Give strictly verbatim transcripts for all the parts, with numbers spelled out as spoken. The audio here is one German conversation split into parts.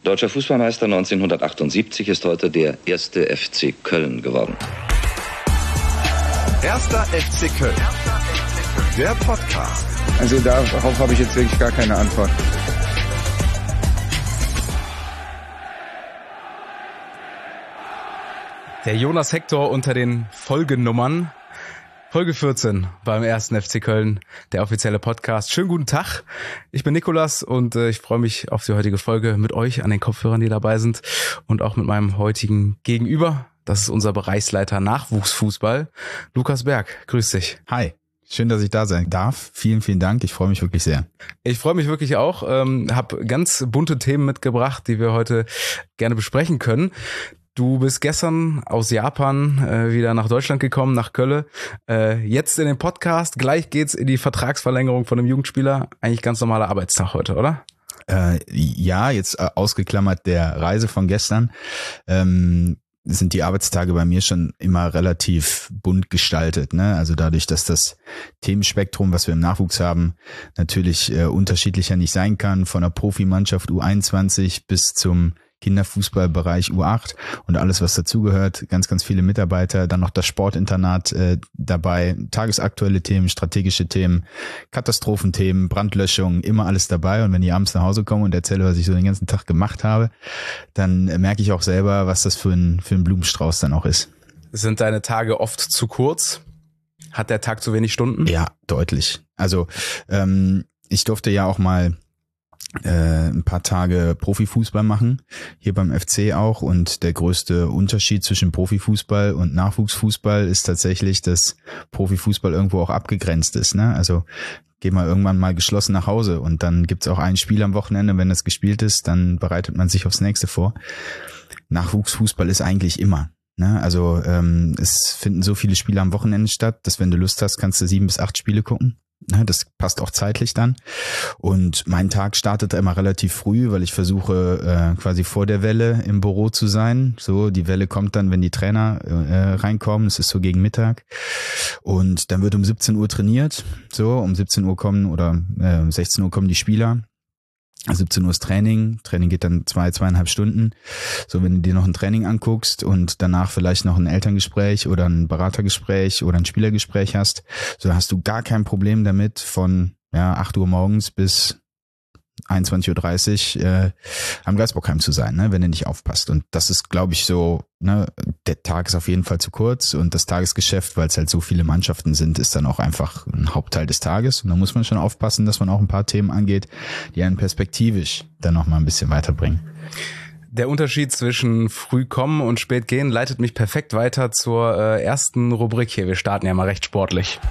Deutscher Fußballmeister neunzehnhundertachtundsiebzig ist heute der erste F C Köln geworden. Erster F C Köln. Der Podcast. Also darauf habe ich jetzt wirklich gar keine Antwort. Der Jonas Hector unter den Folgenummern. Folge vierzehn beim ersten F C Köln, der offizielle Podcast. Schönen guten Tag, ich bin Nikolas und äh, ich freue mich auf die heutige Folge mit euch an den Kopfhörern, die dabei sind und auch mit meinem heutigen Gegenüber. Das ist unser Bereichsleiter Nachwuchsfußball, Lukas Berg. Grüß dich. Hi. Schön, dass ich da sein darf. Vielen, vielen Dank. Ich freue mich wirklich sehr. Ich freue mich wirklich auch. Ähm, habe ganz bunte Themen mitgebracht, die wir heute gerne besprechen können. Du bist gestern aus Japan äh, wieder nach Deutschland gekommen, nach Köln. Äh, jetzt in den Podcast. Gleich geht's in die Vertragsverlängerung von einem Jugendspieler. Eigentlich ganz normaler Arbeitstag heute, oder? Äh, ja, jetzt äh, ausgeklammert der Reise von gestern. Ähm, sind die Arbeitstage bei mir schon immer relativ bunt gestaltet, ne? Also dadurch, dass das Themenspektrum, was wir im Nachwuchs haben, natürlich äh, unterschiedlicher nicht sein kann, von der Profimannschaft U einundzwanzig bis zum Kinderfußballbereich U acht und alles, was dazugehört, ganz, ganz viele Mitarbeiter, dann noch das Sportinternat äh, dabei, tagesaktuelle Themen, strategische Themen, Katastrophenthemen, Brandlöschung, immer alles dabei. Und wenn ich abends nach Hause komme und erzähle, was ich so den ganzen Tag gemacht habe, dann äh, merke ich auch selber, was das für ein, für ein Blumenstrauß dann auch ist. Sind deine Tage oft zu kurz? Hat der Tag zu wenig Stunden? Ja, deutlich. Also ähm, ich durfte ja auch mal Äh, ein paar Tage Profifußball machen, hier beim F C auch, und der größte Unterschied zwischen Profifußball und Nachwuchsfußball ist tatsächlich, dass Profifußball irgendwo auch abgegrenzt ist, ne? Also geht man irgendwann mal geschlossen nach Hause und dann gibt's auch ein Spiel am Wochenende, wenn das gespielt ist, dann bereitet man sich aufs nächste vor. Nachwuchsfußball ist eigentlich immer, ne? Also ähm, es finden so viele Spiele am Wochenende statt, dass wenn du Lust hast, kannst du sieben bis acht Spiele gucken. Das passt auch zeitlich dann. Und mein Tag startet immer relativ früh, weil ich versuche äh, quasi vor der Welle im Büro zu sein. So, die Welle kommt dann, wenn die Trainer äh, reinkommen. Es ist so gegen Mittag. Und dann wird um siebzehn Uhr trainiert. So, um siebzehn Uhr kommen oder äh, sechzehn Uhr kommen die Spieler. siebzehn Uhr ist Training. Training geht dann zwei, zweieinhalb Stunden. So, wenn du dir noch ein Training anguckst und danach vielleicht noch ein Elterngespräch oder ein Beratergespräch oder ein Spielergespräch hast, so hast du gar kein Problem damit, von ja acht Uhr morgens bis einundzwanzig Uhr dreißig äh, am Geisbockheim zu sein, ne, wenn du nicht aufpasst. Und das ist, glaube ich, so, ne, der Tag ist auf jeden Fall zu kurz und das Tagesgeschäft, weil es halt so viele Mannschaften sind, ist dann auch einfach ein Hauptteil des Tages. Und da muss man schon aufpassen, dass man auch ein paar Themen angeht, die einen perspektivisch dann noch mal ein bisschen weiterbringen. Der Unterschied zwischen früh kommen und spät gehen leitet mich perfekt weiter zur äh, ersten Rubrik hier. Wir starten ja mal recht sportlich.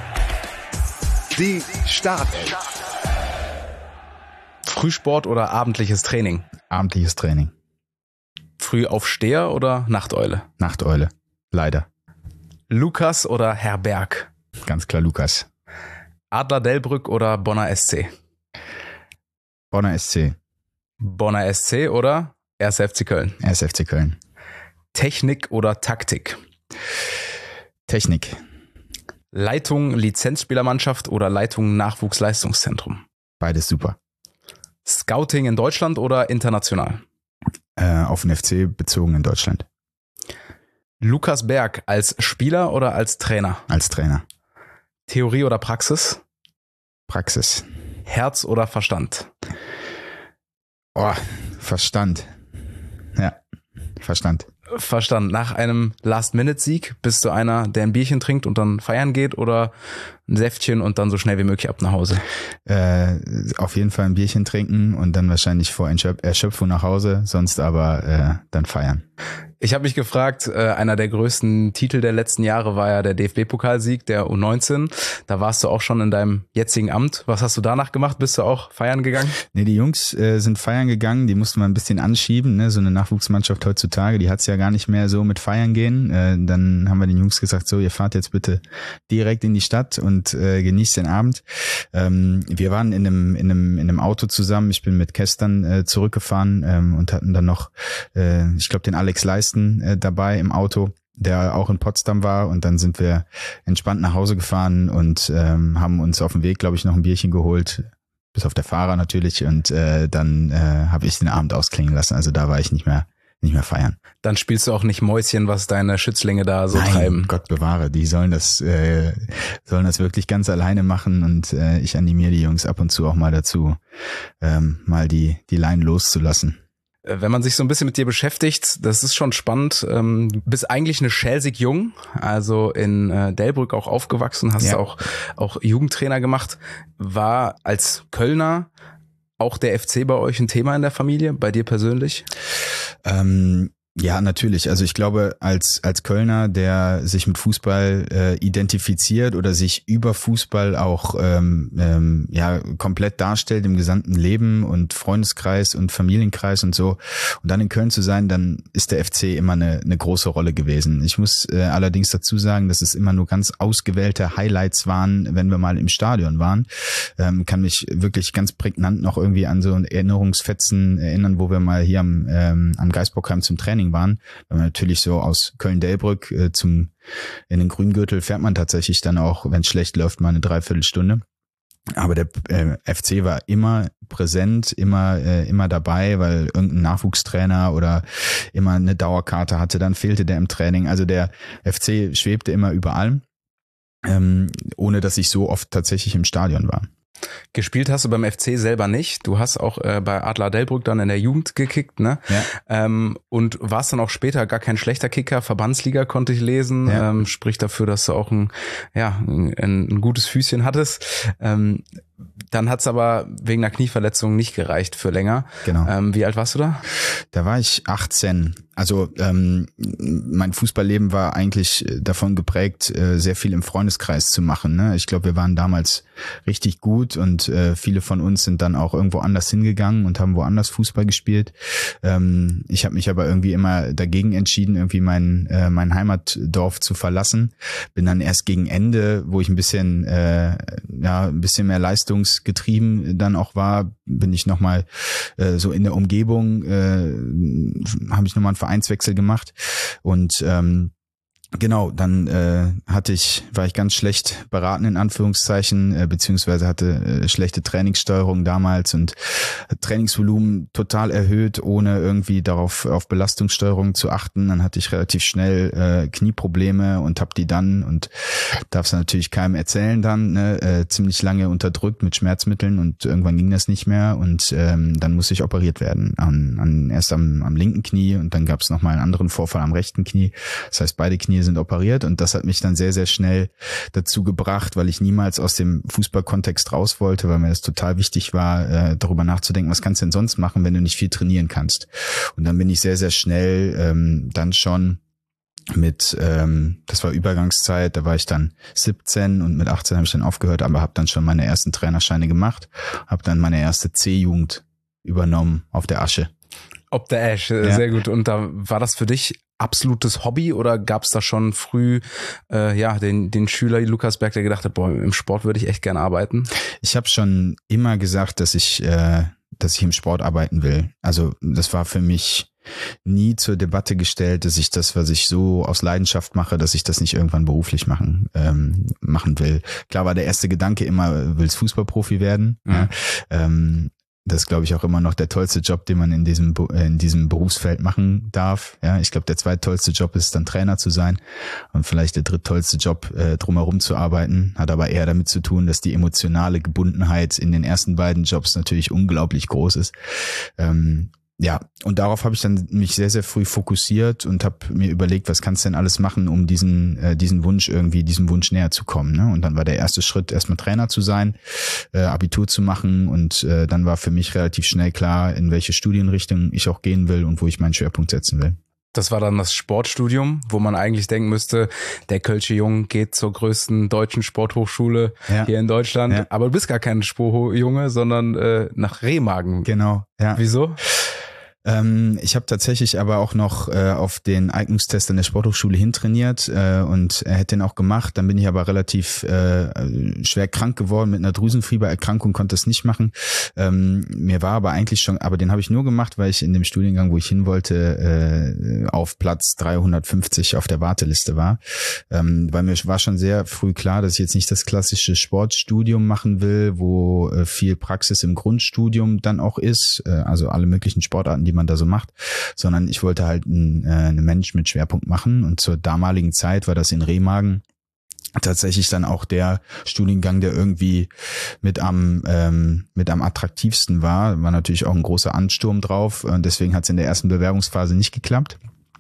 Die Startelf. Frühsport oder abendliches Training? Abendliches Training. Frühaufsteher oder Nachteule? Nachteule. Leider. Lukas oder Herr Berg? Ganz klar Lukas. Adler Delbrück oder Bonner S C? Bonner S C. Bonner S C oder erster F C Köln? erster F C Köln. Technik oder Taktik? Technik. Leitung Lizenzspielermannschaft oder Leitung Nachwuchsleistungszentrum? Beides super. Scouting in Deutschland oder international? Äh, auf den F C bezogen in Deutschland. Lukas Berg als Spieler oder als Trainer? Als Trainer. Theorie oder Praxis? Praxis. Herz oder Verstand? Oh, Verstand. Ja, Verstand. Verstand. Nach einem Last-Minute-Sieg bist du einer, der ein Bierchen trinkt und dann feiern geht, oder ein Säftchen und dann so schnell wie möglich ab nach Hause? Äh, auf jeden Fall ein Bierchen trinken und dann wahrscheinlich vor Erschöpfung nach Hause, sonst aber äh, dann feiern. Ich habe mich gefragt, äh, einer der größten Titel der letzten Jahre war ja der D F B-Pokalsieg der U neunzehn. Da warst du auch schon in deinem jetzigen Amt. Was hast du danach gemacht? Bist du auch feiern gegangen? Nee, die Jungs äh, sind feiern gegangen. Die mussten wir ein bisschen anschieben. Ne? So eine Nachwuchsmannschaft heutzutage, die hat's ja gar nicht mehr so mit feiern gehen. Äh, dann haben wir den Jungs gesagt, so, ihr fahrt jetzt bitte direkt in die Stadt und äh, genießt den Abend. Ähm, wir waren in einem, in einem, in einem Auto zusammen. Ich bin mit Kästern äh, zurückgefahren ähm, und hatten dann noch, äh, ich glaube, den Alex Leisten äh, dabei im Auto, der auch in Potsdam war, und dann sind wir entspannt nach Hause gefahren und ähm, haben uns auf dem Weg, glaube ich, noch ein Bierchen geholt. bis auf der Fahrer natürlich. Und äh, dann äh, habe ich den Abend ausklingen lassen. Also da war ich nicht mehr nicht mehr feiern. Dann spielst du auch nicht Mäuschen, was deine Schützlinge da so Nein, treiben. Gott bewahre, die sollen das äh, sollen das wirklich ganz alleine machen und äh, ich animiere die Jungs ab und zu auch mal dazu, ähm, mal die die Leine loszulassen. Wenn man sich so ein bisschen mit dir beschäftigt, das ist schon spannend. Ähm, du bist eigentlich eine Schelsig Jung, also in äh, Delbrück auch aufgewachsen, hast ja. auch auch Jugendtrainer gemacht. War als Kölner auch der F C bei euch ein Thema in der Familie, bei dir persönlich? Ähm, ja, natürlich. Also ich glaube, als als Kölner, der sich mit Fußball äh, identifiziert oder sich über Fußball auch ähm, ähm, ja komplett darstellt im gesamten Leben und Freundeskreis und Familienkreis und so, und dann in Köln zu sein, dann ist der F C immer eine eine große Rolle gewesen. Ich muss äh, allerdings dazu sagen, dass es immer nur ganz ausgewählte Highlights waren, wenn wir mal im Stadion waren. Ähm, kann mich wirklich ganz prägnant noch irgendwie an so Erinnerungsfetzen erinnern, wo wir mal hier am ähm, am Geisbockheim zum Training waren, weil man natürlich so aus Köln-Delbrück äh, zum in den Grüngürtel fährt man tatsächlich dann auch, wenn es schlecht läuft, mal eine Dreiviertelstunde. Aber der äh, F C war immer präsent, immer äh, immer dabei, weil irgendein Nachwuchstrainer oder immer eine Dauerkarte hatte, dann fehlte der im Training. Also der F C schwebte immer über allem, ähm, ohne dass ich so oft tatsächlich im Stadion war. Gespielt hast du beim F C selber nicht. Du hast auch äh, bei Adler Delbrück dann in der Jugend gekickt, ne? Ja. Ähm, und warst dann auch später gar kein schlechter Kicker. Verbandsliga konnte ich lesen. Ja. Ähm, spricht dafür, dass du auch ein, ja, ein, ein gutes Füßchen hattest. Ähm, dann hat's aber wegen einer Knieverletzung nicht gereicht für länger. Genau. Ähm, wie alt warst du da? Da war ich achtzehn. Also ähm, mein Fußballleben war eigentlich davon geprägt, äh, sehr viel im Freundeskreis zu machen. Ne? Ich glaube, wir waren damals richtig gut und äh, viele von uns sind dann auch irgendwo anders hingegangen und haben woanders Fußball gespielt. Ähm, ich habe mich aber irgendwie immer dagegen entschieden, irgendwie mein äh, mein Heimatdorf zu verlassen. Bin dann erst gegen Ende, wo ich ein bisschen äh, ja ein bisschen mehr leistungsgetrieben dann auch war, bin ich nochmal äh, so in der Umgebung, äh, habe ich nochmal einen Vereinswechsel gemacht und ähm, genau, dann äh, hatte ich, war ich ganz schlecht beraten in Anführungszeichen, äh, beziehungsweise hatte äh, schlechte Trainingssteuerung damals und Trainingsvolumen total erhöht, ohne irgendwie darauf auf Belastungssteuerung zu achten. Dann hatte ich relativ schnell äh, Knieprobleme und habe die dann, und darf es natürlich keinem erzählen dann, ne, äh, ziemlich lange unterdrückt mit Schmerzmitteln und irgendwann ging das nicht mehr und ähm, dann musste ich operiert werden. An, an, erst am, am linken Knie und dann gab es nochmal einen anderen Vorfall am rechten Knie. Das heißt, beide Knie sind operiert und das hat mich dann sehr, sehr schnell dazu gebracht, weil ich niemals aus dem Fußballkontext raus wollte, weil mir das total wichtig war, äh, darüber nachzudenken, was kannst du denn sonst machen, wenn du nicht viel trainieren kannst. Und dann bin ich sehr, sehr schnell ähm, dann schon mit, ähm, das war Übergangszeit, da war ich dann siebzehn und mit achtzehn habe ich dann aufgehört, aber habe dann schon meine ersten Trainerscheine gemacht, habe dann meine erste C-Jugend übernommen auf der Asche. Ob der Ash, Ja. sehr gut. Und da war das für dich absolutes Hobby oder gab es da schon früh äh, ja den den Schüler Lukas Berg, der gedacht hat, boah, im Sport würde ich echt gern arbeiten? Ich habe schon immer gesagt, dass ich äh, dass ich im Sport arbeiten will. Also das war für mich nie zur Debatte gestellt, dass ich das, was ich so aus Leidenschaft mache, dass ich das nicht irgendwann beruflich machen ähm, machen will. Klar war der erste Gedanke immer, willst Fußballprofi werden. Mhm. Ja. Ähm, Das ist, glaube ich, auch immer noch der tollste Job, den man in diesem in diesem Berufsfeld machen darf. Ja, ich glaube, der zweittollste Job ist dann Trainer zu sein und vielleicht der dritttollste Job, äh, drumherum zu arbeiten. Hat aber eher damit zu tun, dass die emotionale Gebundenheit in den ersten beiden Jobs natürlich unglaublich groß ist. Ähm, Ja, und darauf habe ich dann mich sehr, sehr früh fokussiert und habe mir überlegt, was kannst du denn alles machen, um diesen äh, diesen Wunsch irgendwie, diesem Wunsch näher zu kommen. Ne? Und dann war der erste Schritt, erstmal Trainer zu sein, äh, Abitur zu machen und äh, dann war für mich relativ schnell klar, in welche Studienrichtung ich auch gehen will und wo ich meinen Schwerpunkt setzen will. Das war dann das Sportstudium, wo man eigentlich denken müsste, der Kölsche Junge geht zur größten deutschen Sporthochschule Ja. hier in Deutschland. Ja. Aber du bist gar kein Sportjunge, sondern äh, nach Remagen. Genau, ja. Wieso? Ähm, ich habe tatsächlich aber auch noch äh, auf den Eignungstest an der Sporthochschule hintrainiert äh, und er hätte den auch gemacht. Dann bin ich aber relativ äh, schwer krank geworden mit einer Drüsenfiebererkrankung, konnte es nicht machen. Ähm, mir war aber eigentlich schon, aber den habe ich nur gemacht, weil ich in dem Studiengang, wo ich hin wollte, äh, auf Platz dreihundertfünfzig auf der Warteliste war. Ähm, weil mir war schon sehr früh klar, dass ich jetzt nicht das klassische Sportstudium machen will, wo äh, viel Praxis im Grundstudium dann auch ist, äh, also alle möglichen Sportarten, die man da so macht, sondern ich wollte halt ein, äh, einen Mensch mit Schwerpunkt machen und zur damaligen Zeit war das in Remagen tatsächlich dann auch der Studiengang, der irgendwie mit am ähm, mit am attraktivsten war. War natürlich auch ein großer Ansturm drauf und deswegen hat es in der ersten Bewerbungsphase nicht geklappt.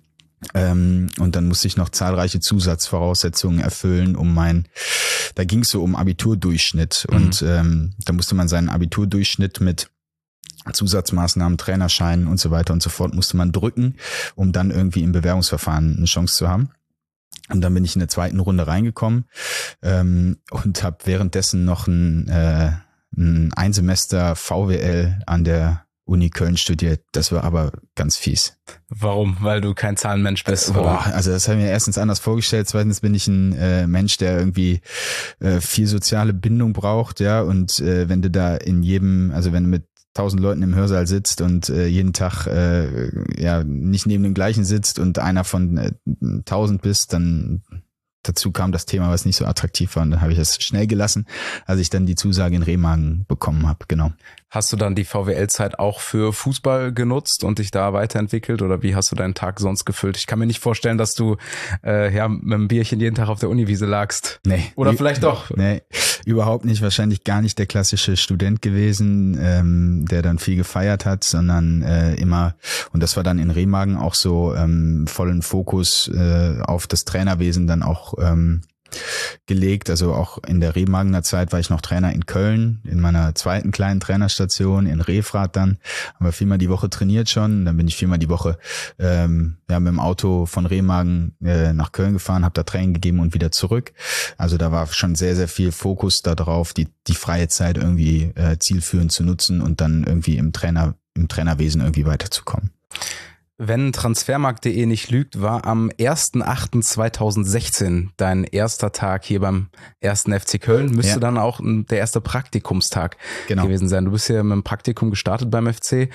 Ähm, und dann musste ich noch zahlreiche Zusatzvoraussetzungen erfüllen, um mein, da ging es so um Abiturdurchschnitt mhm. und ähm, da musste man seinen Abiturdurchschnitt mit Zusatzmaßnahmen, Trainerscheinen und so weiter und so fort musste man drücken, um dann irgendwie im Bewerbungsverfahren eine Chance zu haben. Und dann bin ich in der zweiten Runde reingekommen ähm, und habe währenddessen noch ein, äh, ein Einsemester V W L an der Uni Köln studiert. Das war aber ganz fies. Warum? Weil du kein Zahlenmensch bist? Äh, boah, also das habe ich mir erstens anders vorgestellt. Zweitens bin ich ein äh, Mensch, der irgendwie äh, viel soziale Bindung braucht, ja. Und äh, wenn du da in jedem, also wenn du mit tausend Leuten im Hörsaal sitzt und äh, jeden Tag äh, ja nicht neben dem gleichen sitzt und einer von äh, tausend bist, dann dazu kam das Thema, was nicht so attraktiv war und dann habe ich das schnell gelassen, als ich dann die Zusage in Remagen bekommen habe, genau. Hast du dann die V W L-Zeit auch für Fußball genutzt und dich da weiterentwickelt oder wie hast du deinen Tag sonst gefüllt? Ich kann mir nicht vorstellen, dass du äh, ja mit einem Bierchen jeden Tag auf der Uniwiese lagst. Nee. Oder vielleicht doch. Nee, überhaupt nicht. Wahrscheinlich gar nicht der klassische Student gewesen, ähm, der dann viel gefeiert hat, sondern äh, immer, und das war dann in Remagen auch so, ähm, vollen Fokus äh, auf das Trainerwesen dann auch ähm, gelegt. Also auch in der Remagener Zeit war ich noch Trainer in Köln, in meiner zweiten kleinen Trainerstation in Refrath dann. Haben wir viermal die Woche trainiert schon. Dann bin ich viermal die Woche ähm, ja, mit dem Auto von Remagen äh, nach Köln gefahren, habe da Training gegeben und wieder zurück. Also da war schon sehr, sehr viel Fokus darauf, die, die freie Zeit irgendwie äh, zielführend zu nutzen und dann irgendwie im Trainer, im Trainerwesen irgendwie weiterzukommen. Wenn Transfermarkt punkt de nicht lügt, war am erster achter zweitausendsechzehn dein erster Tag hier beim ersten F C Köln. Müsste ja. dann auch der erste Praktikumstag genau. gewesen sein. Du bist ja mit dem Praktikum gestartet beim F C.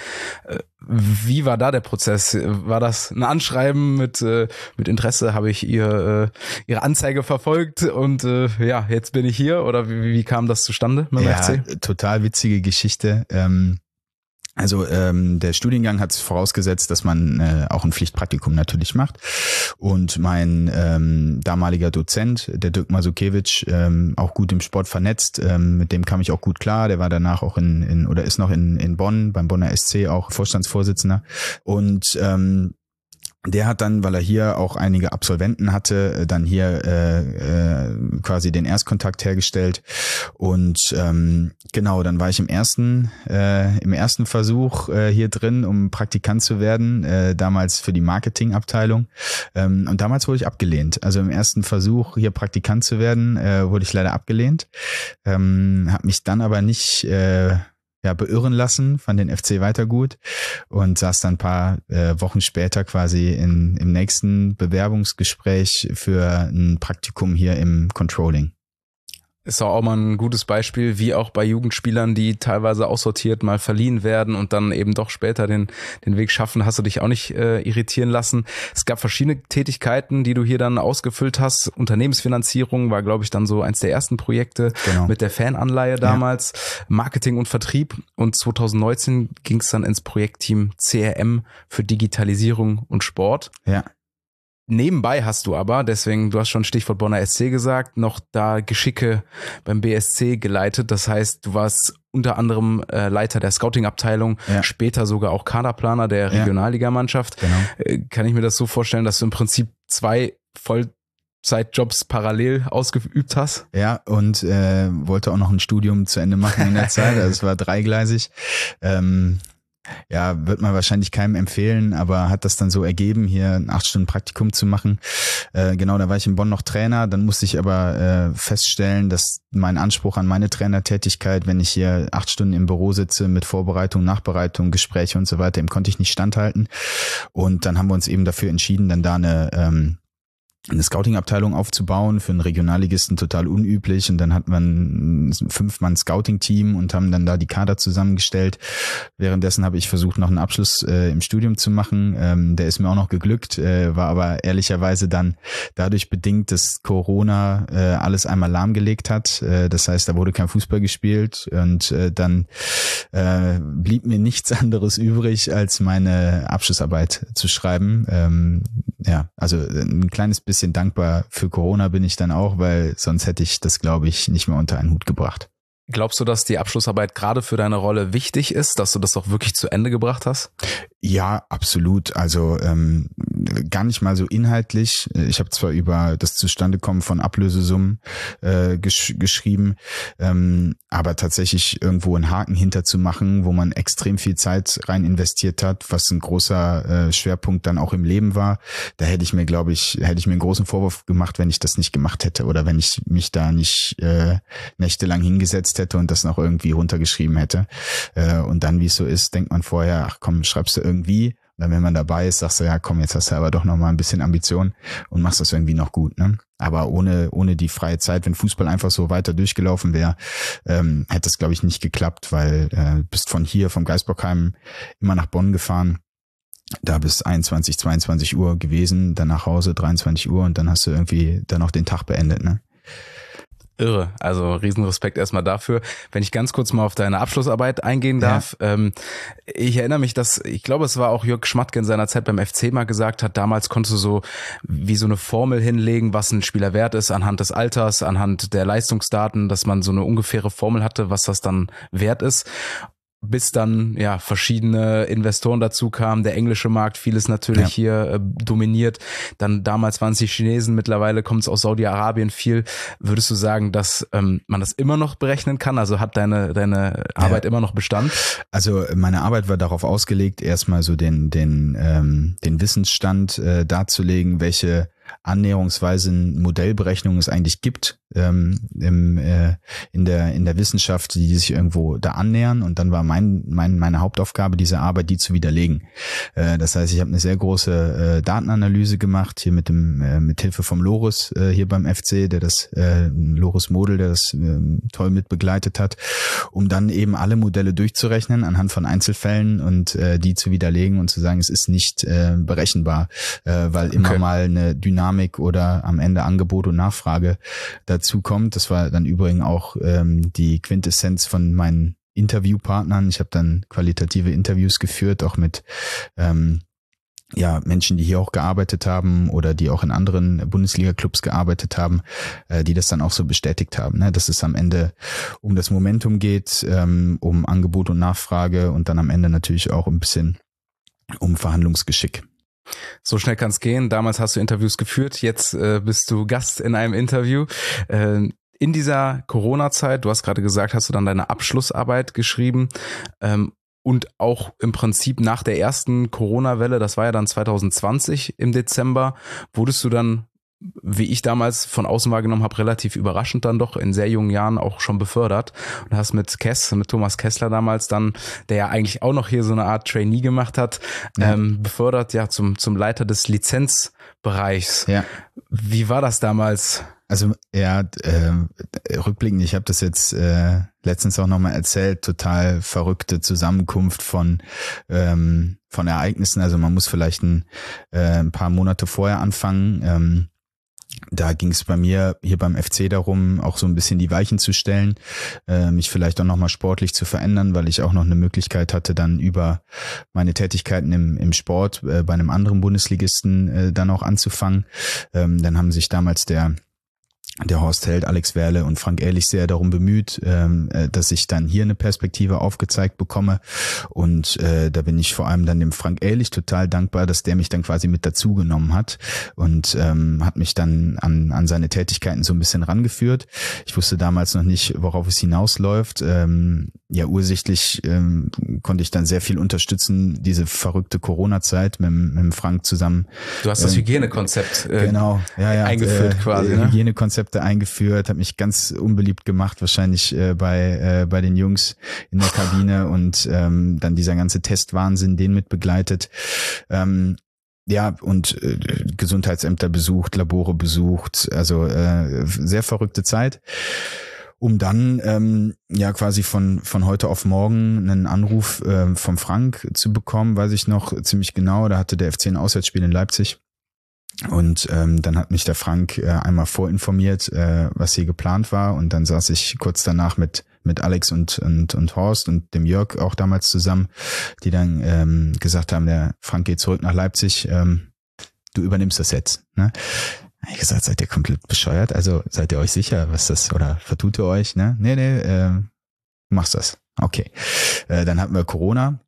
Wie war da der Prozess? War das ein Anschreiben mit mit Interesse? Habe ich ihr ihre Anzeige verfolgt und ja, jetzt bin ich hier? Oder wie, wie kam das zustande mit dem ja, F C? Total witzige Geschichte. Ähm Also ähm, der Studiengang hat es vorausgesetzt, dass man äh, auch ein Pflichtpraktikum natürlich macht. Und mein ähm, damaliger Dozent, der Dirk Masukiewicz, ähm, auch gut im Sport vernetzt, ähm, mit dem kam ich auch gut klar. Der war danach auch in, in oder ist noch in, in Bonn, beim Bonner S C auch Vorstandsvorsitzender. Und ähm, der hat dann, weil er hier auch einige Absolventen hatte, dann hier äh, äh, quasi den Erstkontakt hergestellt und ähm, genau, dann war ich im ersten äh, im ersten Versuch äh, hier drin, um Praktikant zu werden, äh, damals für die Marketingabteilung ähm, und damals wurde ich abgelehnt. Also im ersten Versuch hier Praktikant zu werden, äh, wurde ich leider abgelehnt, ähm, habe mich dann aber nicht äh, ja, beirren lassen, fand den F C weiter gut und saß dann ein paar äh, Wochen später quasi in, im nächsten Bewerbungsgespräch für ein Praktikum hier im Controlling. Ist auch mal ein gutes Beispiel, wie auch bei Jugendspielern, die teilweise aussortiert mal verliehen werden und dann eben doch später den den Weg schaffen. Hast du dich auch nicht äh, irritieren lassen? Es gab verschiedene Tätigkeiten, die du hier dann ausgefüllt hast. Unternehmensfinanzierung war, glaube ich, dann so eins der ersten Projekte genau. mit der Fananleihe damals. Ja. Marketing und Vertrieb. Und zwanzig neunzehn ging es dann ins Projektteam C R M für Digitalisierung und Sport. Ja. Nebenbei hast du aber, deswegen, du hast schon Stichwort Bonner S C gesagt, noch da Geschicke beim B S C geleitet. Das heißt, du warst unter anderem äh, Leiter der Scouting-Abteilung, ja. später sogar auch Kaderplaner der Regionalligamannschaft. Genau. Äh, kann ich mir das so vorstellen, dass du im Prinzip zwei Vollzeitjobs parallel ausgeübt hast? Ja, und äh, wollte auch noch ein Studium zu Ende machen in der Zeit. Also es war dreigleisig. Ähm ja, wird man wahrscheinlich keinem empfehlen, aber hat das dann so ergeben, hier ein acht Stunden Praktikum zu machen. Äh, genau, da war ich in Bonn noch Trainer, dann musste ich aber äh, feststellen, dass mein Anspruch an meine Trainertätigkeit, wenn ich hier acht Stunden im Büro sitze mit Vorbereitung, Nachbereitung, Gespräche und so weiter, dem konnte ich nicht standhalten. Und dann haben wir uns eben dafür entschieden, dann da eine ähm, eine Scouting-Abteilung aufzubauen, für einen Regionalligisten total unüblich, und dann hat man ein Fünf-Mann-Scouting-Team und haben dann da die Kader zusammengestellt. Währenddessen habe ich versucht, noch einen Abschluss äh, im Studium zu machen. Ähm, der ist mir auch noch geglückt, äh, war aber ehrlicherweise dann dadurch bedingt, dass Corona äh, alles einmal lahmgelegt hat. Äh, das heißt, da wurde kein Fußball gespielt, und äh, dann äh, blieb mir nichts anderes übrig, als meine Abschlussarbeit zu schreiben. Ähm, ja, also ein kleines bisschen dankbar für Corona bin ich dann auch, weil sonst hätte ich das, glaube ich, nicht mehr unter einen Hut gebracht. Glaubst du, dass die Abschlussarbeit gerade für deine Rolle wichtig ist, dass du das auch wirklich zu Ende gebracht hast? Ja, absolut. Also ähm, gar nicht mal so inhaltlich. Ich habe zwar über das Zustandekommen von Ablösesummen äh, gesch- geschrieben, ähm, aber tatsächlich irgendwo einen Haken hinter zu machen, wo man extrem viel Zeit rein investiert hat, was ein großer äh, Schwerpunkt dann auch im Leben war, da hätte ich mir, glaube ich, hätte ich mir einen großen Vorwurf gemacht, wenn ich das nicht gemacht hätte oder wenn ich mich da nicht äh, nächtelang hingesetzt hätte und das noch irgendwie runtergeschrieben hätte. Äh, und dann, wie es so ist, denkt man vorher, ach komm, schreibst du irgendwie. Und dann, wenn man dabei ist, sagst du, ja komm, jetzt hast du aber doch noch mal ein bisschen Ambition und machst das irgendwie noch gut, ne? Aber ohne ohne die freie Zeit, wenn Fußball einfach so weiter durchgelaufen wäre, ähm, hätte das, glaube ich, nicht geklappt, weil äh, bist von hier, vom Geisbockheim, immer nach Bonn gefahren. Da bis einundzwanzig, zweiundzwanzig Uhr gewesen, dann nach Hause, dreiundzwanzig Uhr, und dann hast du irgendwie dann noch den Tag beendet, ne? Irre, also Riesenrespekt erstmal dafür. Wenn ich ganz kurz mal auf deine Abschlussarbeit eingehen darf. Ja. Ähm, ich erinnere mich, dass, ich glaube, es war auch Jörg Schmatke in seiner Zeit beim F C mal gesagt hat, damals konntest du so wie so eine Formel hinlegen, was ein Spieler wert ist, anhand des Alters, anhand der Leistungsdaten, dass man so eine ungefähre Formel hatte, was das dann wert ist. Bis dann ja verschiedene Investoren dazu kamen, der englische Markt, vieles natürlich ja. hier äh, dominiert. Dann damals waren es die Chinesen, mittlerweile kommt es aus Saudi-Arabien viel. Würdest du sagen, dass ähm, man das immer noch berechnen kann? Also hat deine deine Arbeit ja. immer noch Bestand? Also meine Arbeit war darauf ausgelegt, erstmal so den den ähm, den Wissensstand äh, darzulegen, welche annäherungsweisen Modellberechnungen es eigentlich gibt ähm, im, äh, in der in der Wissenschaft, die sich irgendwo da annähern. Und dann war mein, mein meine Hauptaufgabe, diese Arbeit, die zu widerlegen. Äh, das heißt, ich habe eine sehr große äh, Datenanalyse gemacht, hier mit dem äh, mit Hilfe vom Loris äh, hier beim F C, der das äh, Loris Model, der das äh, toll mit begleitet hat, um dann eben alle Modelle durchzurechnen anhand von Einzelfällen und äh, die zu widerlegen und zu sagen, es ist nicht äh, berechenbar, äh, weil immer okay. mal eine Dynamik oder am Ende Angebot und Nachfrage dazu kommt. Das war dann übrigens auch ähm, die Quintessenz von meinen Interviewpartnern. Ich habe dann qualitative Interviews geführt, auch mit ähm, ja Menschen, die hier auch gearbeitet haben oder die auch in anderen Bundesliga-Clubs gearbeitet haben, äh, die das dann auch so bestätigt haben, ne? Dass es am Ende um das Momentum geht, ähm, um Angebot und Nachfrage und dann am Ende natürlich auch ein bisschen um Verhandlungsgeschick. So schnell kann es gehen. Damals hast du Interviews geführt, jetzt äh, bist du Gast in einem Interview. Äh, in dieser Corona-Zeit, du hast gerade gesagt, hast du dann deine Abschlussarbeit geschrieben ähm, und auch im Prinzip nach der ersten Corona-Welle, das war ja dann zwanzig zwanzig im Dezember, wurdest du dann, wie ich damals von außen wahrgenommen habe, relativ überraschend dann doch in sehr jungen Jahren auch schon befördert und hast mit Kess, mit Thomas Kessler damals dann, der ja eigentlich auch noch hier so eine Art Trainee gemacht hat, ja. ähm, befördert ja zum zum Leiter des Lizenzbereichs. Ja. Wie war das damals? Also ja, äh, rückblickend, ich habe das jetzt äh, letztens auch nochmal erzählt, total verrückte Zusammenkunft von ähm, von Ereignissen. Also man muss vielleicht ein, äh, ein paar Monate vorher anfangen. Ähm, Da ging es bei mir hier beim F C darum, auch so ein bisschen die Weichen zu stellen, äh, mich vielleicht auch nochmal sportlich zu verändern, weil ich auch noch eine Möglichkeit hatte, dann über meine Tätigkeiten im, im Sport äh, bei einem anderen Bundesligisten äh, dann auch anzufangen. Ähm, dann haben sich damals der der Horst Held, Alex Werle und Frank Ehrlich sehr darum bemüht, ähm, dass ich dann hier eine Perspektive aufgezeigt bekomme. Und äh, da bin ich vor allem dann dem Frank Ehrlich total dankbar, dass der mich dann quasi mit dazu genommen hat und ähm, hat mich dann an, an seine Tätigkeiten so ein bisschen rangeführt. Ich wusste damals noch nicht, worauf es hinausläuft. Ähm, ja, ursächlich ähm, konnte ich dann sehr viel unterstützen, diese verrückte Corona-Zeit mit, mit dem Frank zusammen. Du hast das ähm, Hygienekonzept äh, genau, ja, ja, eingeführt äh, quasi. Äh, ne? Hygienekonzepte eingeführt, hat mich ganz unbeliebt gemacht, wahrscheinlich äh, bei äh, bei den Jungs in der Kabine und ähm, dann dieser ganze Testwahnsinn, den mit begleitet. Ähm, Ja, und äh, Gesundheitsämter besucht, Labore besucht, also äh, sehr verrückte Zeit. Um dann ähm, ja quasi von von heute auf morgen einen Anruf äh, vom Frank zu bekommen, weiß ich noch ziemlich genau. Da hatte der F C ein Auswärtsspiel in Leipzig. Und ähm, dann hat mich der Frank äh, einmal vorinformiert, äh, was hier geplant war. Und dann saß ich kurz danach mit mit Alex und und und Horst und dem Jörg auch damals zusammen, die dann ähm, gesagt haben, der Frank geht zurück nach Leipzig, ähm, du übernimmst das jetzt. Ne? Ich hab gesagt, seid ihr komplett bescheuert? Also seid ihr euch sicher, was das, oder vertut ihr euch? Ne, nee, nee, äh, du machst das. Okay. Äh, dann hatten wir Corona.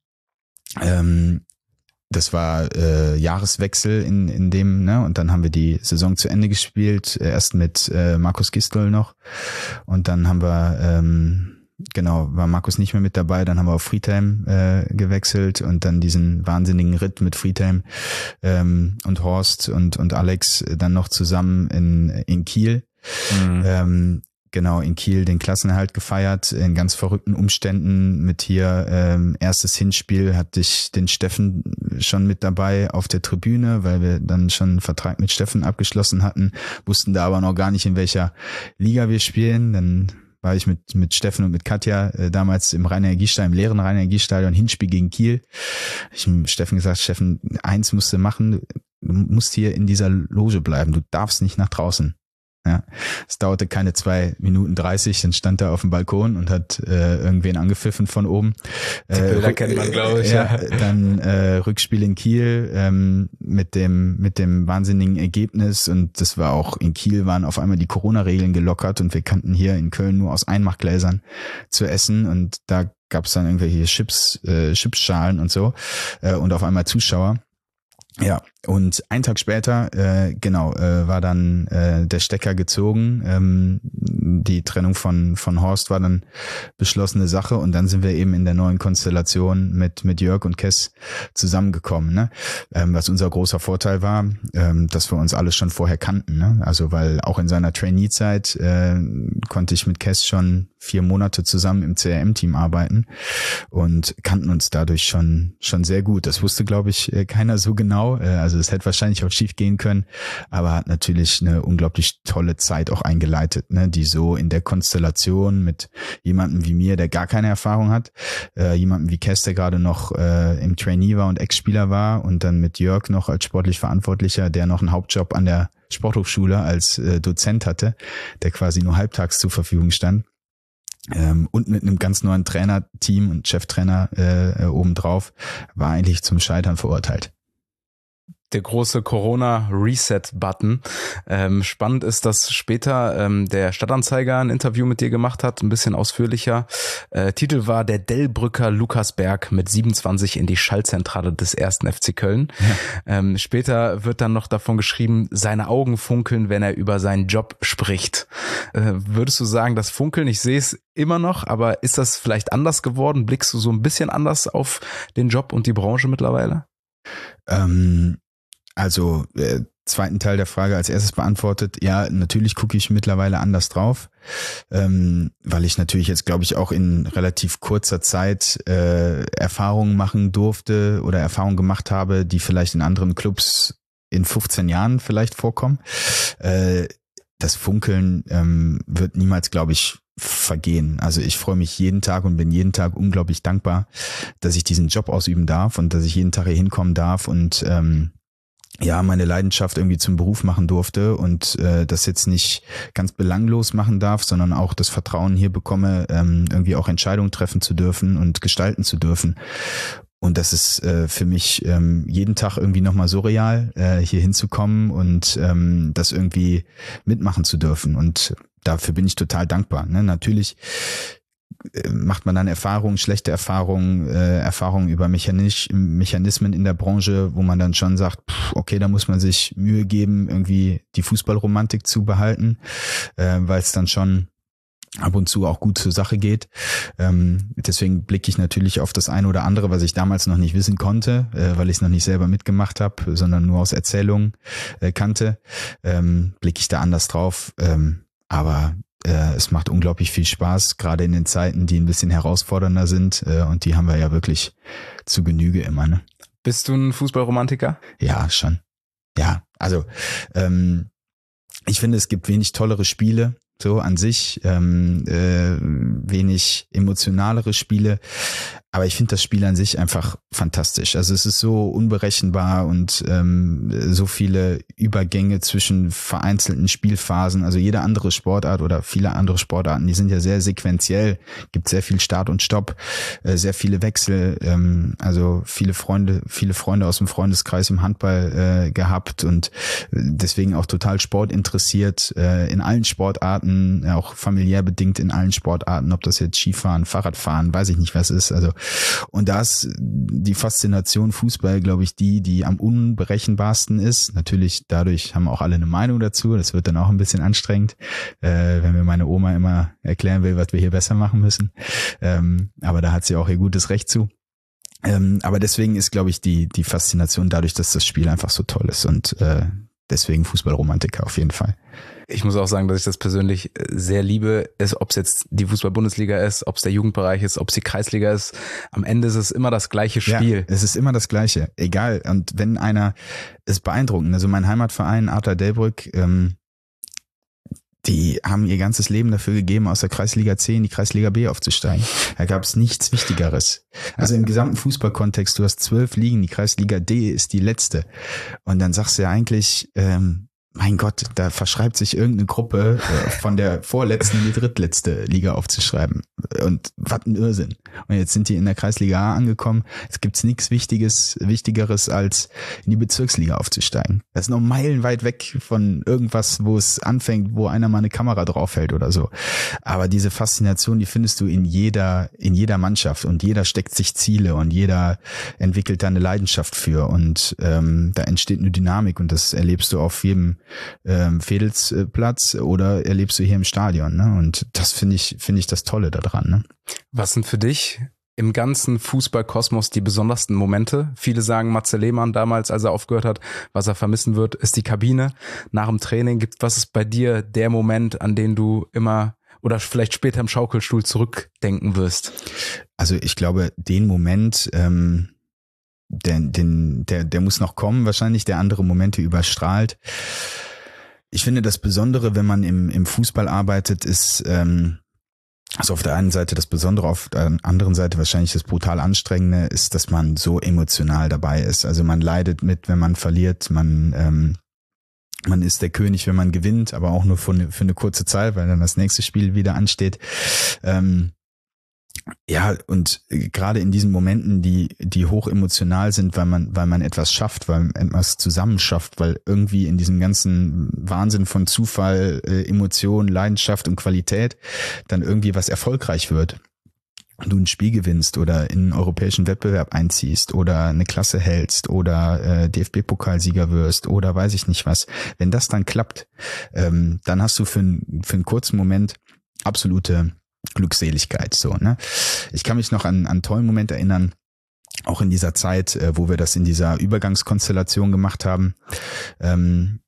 Ähm, Das war äh, Jahreswechsel in in dem, ne? Und dann haben wir die Saison zu Ende gespielt, erst mit äh, Markus Gisdol noch und dann haben wir ähm, genau, war Markus nicht mehr mit dabei, dann haben wir auf Friedhelm äh, gewechselt und dann diesen wahnsinnigen Ritt mit Friedhelm ähm, und Horst und und Alex dann noch zusammen in in Kiel. Mhm. Ähm, Genau, in Kiel den Klassenerhalt gefeiert, in ganz verrückten Umständen mit hier ähm, erstes Hinspiel hatte ich den Steffen schon mit dabei auf der Tribüne, weil wir dann schon einen Vertrag mit Steffen abgeschlossen hatten, wussten da aber noch gar nicht, in welcher Liga wir spielen. Dann war ich mit mit Steffen und mit Katja äh, damals im Rhein-Energiestadion, im leeren Rhein-Energiestadion, Hinspiel gegen Kiel. Ich habe Steffen gesagt, Steffen, eins musst du machen, du musst hier in dieser Loge bleiben, du darfst nicht nach draußen. Ja, es dauerte keine zwei Minuten dreißig, dann stand er auf dem Balkon und hat äh, irgendwen angepfiffen von oben. Die Bilder äh, kennt man, glaube ich. Ja, ja. Dann äh, Rückspiel in Kiel ähm, mit dem mit dem wahnsinnigen Ergebnis und das war auch in Kiel waren auf einmal die Corona-Regeln gelockert und wir kannten hier in Köln nur aus Einmachgläsern zu essen und da gab es dann irgendwelche Chips, äh, Chipsschalen und so äh, und auf einmal Zuschauer. Ja, und einen Tag später, äh, genau, äh, war dann äh, der Stecker gezogen. Ähm, die Trennung von von Horst war dann beschlossene Sache und dann sind wir eben in der neuen Konstellation mit mit Jörg und Kess zusammengekommen. Ne? Ähm, was unser großer Vorteil war, ähm, dass wir uns alle schon vorher kannten. Ne? Also weil auch in seiner Trainee-Zeit äh, konnte ich mit Kess schon vier Monate zusammen im C R M-Team arbeiten und kannten uns dadurch schon schon sehr gut. Das wusste, glaube ich, keiner so genau. Also es hätte wahrscheinlich auch schief gehen können, aber hat natürlich eine unglaublich tolle Zeit auch eingeleitet, ne? Die so in der Konstellation mit jemandem wie mir, der gar keine Erfahrung hat, äh, jemandem wie Kess, der gerade noch äh, im Trainee war und Ex-Spieler war und dann mit Jörg noch als sportlich Verantwortlicher, der noch einen Hauptjob an der Sporthochschule als äh, Dozent hatte, der quasi nur halbtags zur Verfügung stand. Ähm, und mit einem ganz neuen Trainerteam und Cheftrainer äh, obendrauf, war eigentlich zum Scheitern verurteilt. Der große Corona-Reset-Button. Ähm, spannend ist, dass später ähm, der Stadtanzeiger ein Interview mit dir gemacht hat, ein bisschen ausführlicher. Äh, Titel war der Delbrücker Lukas Berg mit siebenundzwanzig in die Schallzentrale des ersten F C Köln. Ja. Ähm, später wird dann noch davon geschrieben, seine Augen funkeln, wenn er über seinen Job spricht. Äh, würdest du sagen, das Funkeln, ich sehe es immer noch, aber ist das vielleicht anders geworden? Blickst du so ein bisschen anders auf den Job und die Branche mittlerweile? Ähm Also äh, zweiten Teil der Frage als erstes beantwortet, ja, natürlich gucke ich mittlerweile anders drauf, ähm, weil ich natürlich jetzt, glaube ich, auch in relativ kurzer Zeit äh, Erfahrungen machen durfte oder Erfahrungen gemacht habe, die vielleicht in anderen Clubs in fünfzehn Jahren vielleicht vorkommen. Äh, das Funkeln ähm, wird niemals, glaube ich, vergehen. Also ich freue mich jeden Tag und bin jeden Tag unglaublich dankbar, dass ich diesen Job ausüben darf und dass ich jeden Tag hier hinkommen darf und ähm, ja, meine Leidenschaft irgendwie zum Beruf machen durfte und äh, das jetzt nicht ganz belanglos machen darf, sondern auch das Vertrauen hier bekomme, ähm, irgendwie auch Entscheidungen treffen zu dürfen und gestalten zu dürfen. Und das ist äh, für mich ähm, jeden Tag irgendwie nochmal surreal, äh, hier hinzukommen und ähm, das irgendwie mitmachen zu dürfen. Und dafür bin ich total dankbar. Ne? Natürlich äh, macht man dann Erfahrungen, schlechte Erfahrungen, äh, Erfahrungen über Mechanis- Mechanismen in der Branche, wo man dann schon sagt, pff, okay, da muss man sich Mühe geben, irgendwie die Fußballromantik zu behalten, äh, weil es dann schon ab und zu auch gut zur Sache geht. Ähm, deswegen blicke ich natürlich auf das eine oder andere, was ich damals noch nicht wissen konnte, äh, weil ich es noch nicht selber mitgemacht habe, sondern nur aus Erzählungen äh, kannte, ähm, blicke ich da anders drauf. Ähm, aber äh, es macht unglaublich viel Spaß, gerade in den Zeiten, die ein bisschen herausfordernder sind, äh, und die haben wir ja wirklich zu Genüge immer. Ne? Bist du ein Fußballromantiker? Ja, schon. Ja, also ähm, ich finde, es gibt wenig tollere Spiele, so an sich, ähm, äh, wenig emotionalere Spiele, aber ich finde das Spiel an sich einfach fantastisch. Also es ist so unberechenbar und ähm, so viele Übergänge zwischen vereinzelten Spielphasen. Also jede andere Sportart oder viele andere Sportarten, die sind ja sehr sequenziell, gibt sehr viel Start und Stopp, äh, sehr viele Wechsel. Ähm, also viele Freunde, viele Freunde aus dem Freundeskreis im Handball äh, gehabt und deswegen auch total sportinteressiert äh, in allen Sportarten, auch familiär bedingt in allen Sportarten, ob das jetzt Skifahren, Fahrradfahren, weiß ich nicht was ist. Also und da ist die Faszination Fußball, glaube ich, die, die am unberechenbarsten ist. Natürlich, dadurch haben auch alle eine Meinung dazu. Das wird dann auch ein bisschen anstrengend, äh, wenn mir meine Oma immer erklären will, was wir hier besser machen müssen. Ähm, aber da hat sie auch ihr gutes Recht zu. Ähm, aber deswegen ist, glaube ich, die, die Faszination dadurch, dass das Spiel einfach so toll ist und äh, deswegen Fußballromantiker auf jeden Fall. Ich muss auch sagen, dass ich das persönlich sehr liebe, ob es jetzt die Fußball-Bundesliga ist, ob es der Jugendbereich ist, ob es die Kreisliga ist. Am Ende ist es immer das gleiche Spiel. Ja, es ist immer das Gleiche, egal. Und wenn einer, ist beeindruckend. Also mein Heimatverein Adler Delbrück, ähm, die haben ihr ganzes Leben dafür gegeben, aus der Kreisliga C in die Kreisliga B aufzusteigen. Da gab es nichts Wichtigeres. Also im gesamten Fußballkontext, du hast zwölf Ligen, die Kreisliga D ist die letzte. Und dann sagst du ja eigentlich, ähm, mein Gott, da verschreibt sich irgendeine Gruppe äh, von der vorletzten in die drittletzte Liga aufzuschreiben. Und was ein Irrsinn. Und jetzt sind die in der Kreisliga A angekommen. Es gibt nichts Wichtiges, Wichtigeres, als in die Bezirksliga aufzusteigen. Das ist noch meilenweit weg von irgendwas, wo es anfängt, wo einer mal eine Kamera draufhält oder so. Aber diese Faszination, die findest du in jeder, in jeder Mannschaft und jeder steckt sich Ziele und jeder entwickelt da eine Leidenschaft für und ähm, da entsteht eine Dynamik und das erlebst du auf jedem ähm, Vedelsplatz oder erlebst du hier im Stadion, ne? Und das finde ich, finde ich das Tolle daran, ne? Was sind für dich im ganzen Fußballkosmos die besondersten Momente? Viele sagen, Matze Lehmann damals, als er aufgehört hat, was er vermissen wird, ist die Kabine nach dem Training. Gibt, was ist bei dir der Moment, an den du immer oder vielleicht später im Schaukelstuhl zurückdenken wirst? Also ich glaube, den Moment, ähm, der, den, der, der muss noch kommen, wahrscheinlich, der andere Momente überstrahlt. Ich finde, das Besondere, wenn man im, im Fußball arbeitet, ist, ähm, also auf der einen Seite das Besondere, auf der anderen Seite wahrscheinlich das brutal Anstrengende, ist, dass man so emotional dabei ist. Also man leidet mit, wenn man verliert, man, ähm, man ist der König, wenn man gewinnt, aber auch nur für eine, für eine kurze Zeit, weil dann das nächste Spiel wieder ansteht. Ähm, Ja, und gerade in diesen Momenten, die die hoch emotional sind, weil man weil man etwas schafft, weil man etwas zusammen schafft, weil irgendwie in diesem ganzen Wahnsinn von Zufall, äh, Emotion, Leidenschaft und Qualität dann irgendwie was erfolgreich wird. Du ein Spiel gewinnst oder in einen europäischen Wettbewerb einziehst oder eine Klasse hältst oder äh, D F B-Pokalsieger wirst oder weiß ich nicht was. Wenn das dann klappt, ähm, dann hast du für, ein, für einen kurzen Moment absolute Glückseligkeit, so, ne? Ich kann mich noch an, an einen tollen Moment erinnern, auch in dieser Zeit, äh, wo wir das in dieser Übergangskonstellation gemacht haben. Ähm,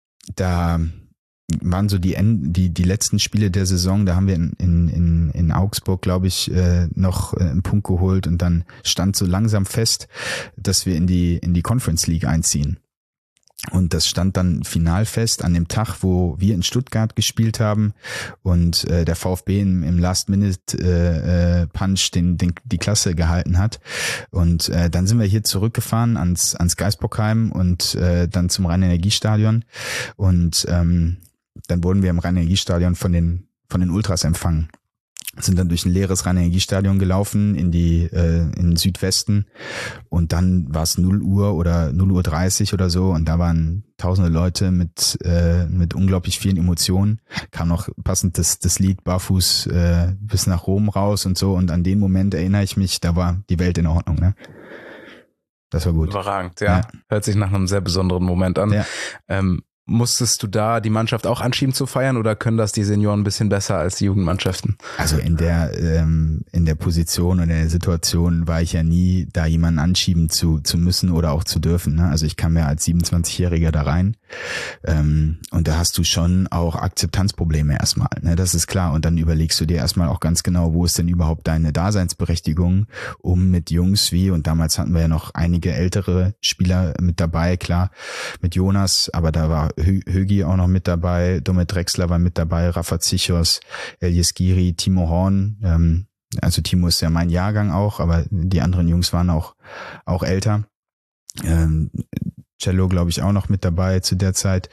da waren so die, End, die die letzten Spiele der Saison, da haben wir in in in, in Augsburg, glaube ich, äh, noch äh, einen Punkt geholt und dann stand so langsam fest, dass wir in die in die Conference League einziehen. Und das stand dann final fest an dem Tag, wo wir in Stuttgart gespielt haben und äh, der VfB im, im Last-Minute-Punch äh, den, den die Klasse gehalten hat. Und äh, dann sind wir hier zurückgefahren ans ans Geisbockheim und äh, dann zum Rhein-Energiestadion. Und ähm, dann wurden wir im Rhein-Energiestadion von den von den Ultras empfangen. sind dann durch ein leeres Rhein-Energiestadion gelaufen in die äh, in den Südwesten und dann war es null Uhr oder null Uhr dreißig oder so und da waren tausende Leute mit äh, mit unglaublich vielen Emotionen, kam noch passend das das Lied Barfuß äh, bis nach Rom raus und so und an den Moment erinnere ich mich, da war die Welt in Ordnung, ne? Das war gut. Überragend, ja. ja. Hört sich nach einem sehr besonderen Moment an. Ja. Ähm, Musstest du da die Mannschaft auch anschieben zu feiern oder können das die Senioren ein bisschen besser als die Jugendmannschaften? Also in der ähm, in der Position und in der Situation war ich ja nie, da jemanden anschieben zu zu müssen oder auch zu dürfen. Ne? Also ich kam ja als siebenundzwanzigjähriger da rein ähm, und da hast du schon auch Akzeptanzprobleme erstmal. Ne? Das ist klar. Und dann überlegst du dir erstmal auch ganz genau, wo ist denn überhaupt deine Daseinsberechtigung, um mit Jungs wie, und damals hatten wir ja noch einige ältere Spieler mit dabei, klar, mit Jonas, aber da war Högi auch noch mit dabei, Domet Drexler war mit dabei, Rafa Zichos, Elias Giri, Timo Horn, ähm, also Timo ist ja mein Jahrgang auch, aber die anderen Jungs waren auch auch älter. Ähm, Cello, glaube ich, auch noch mit dabei zu der Zeit.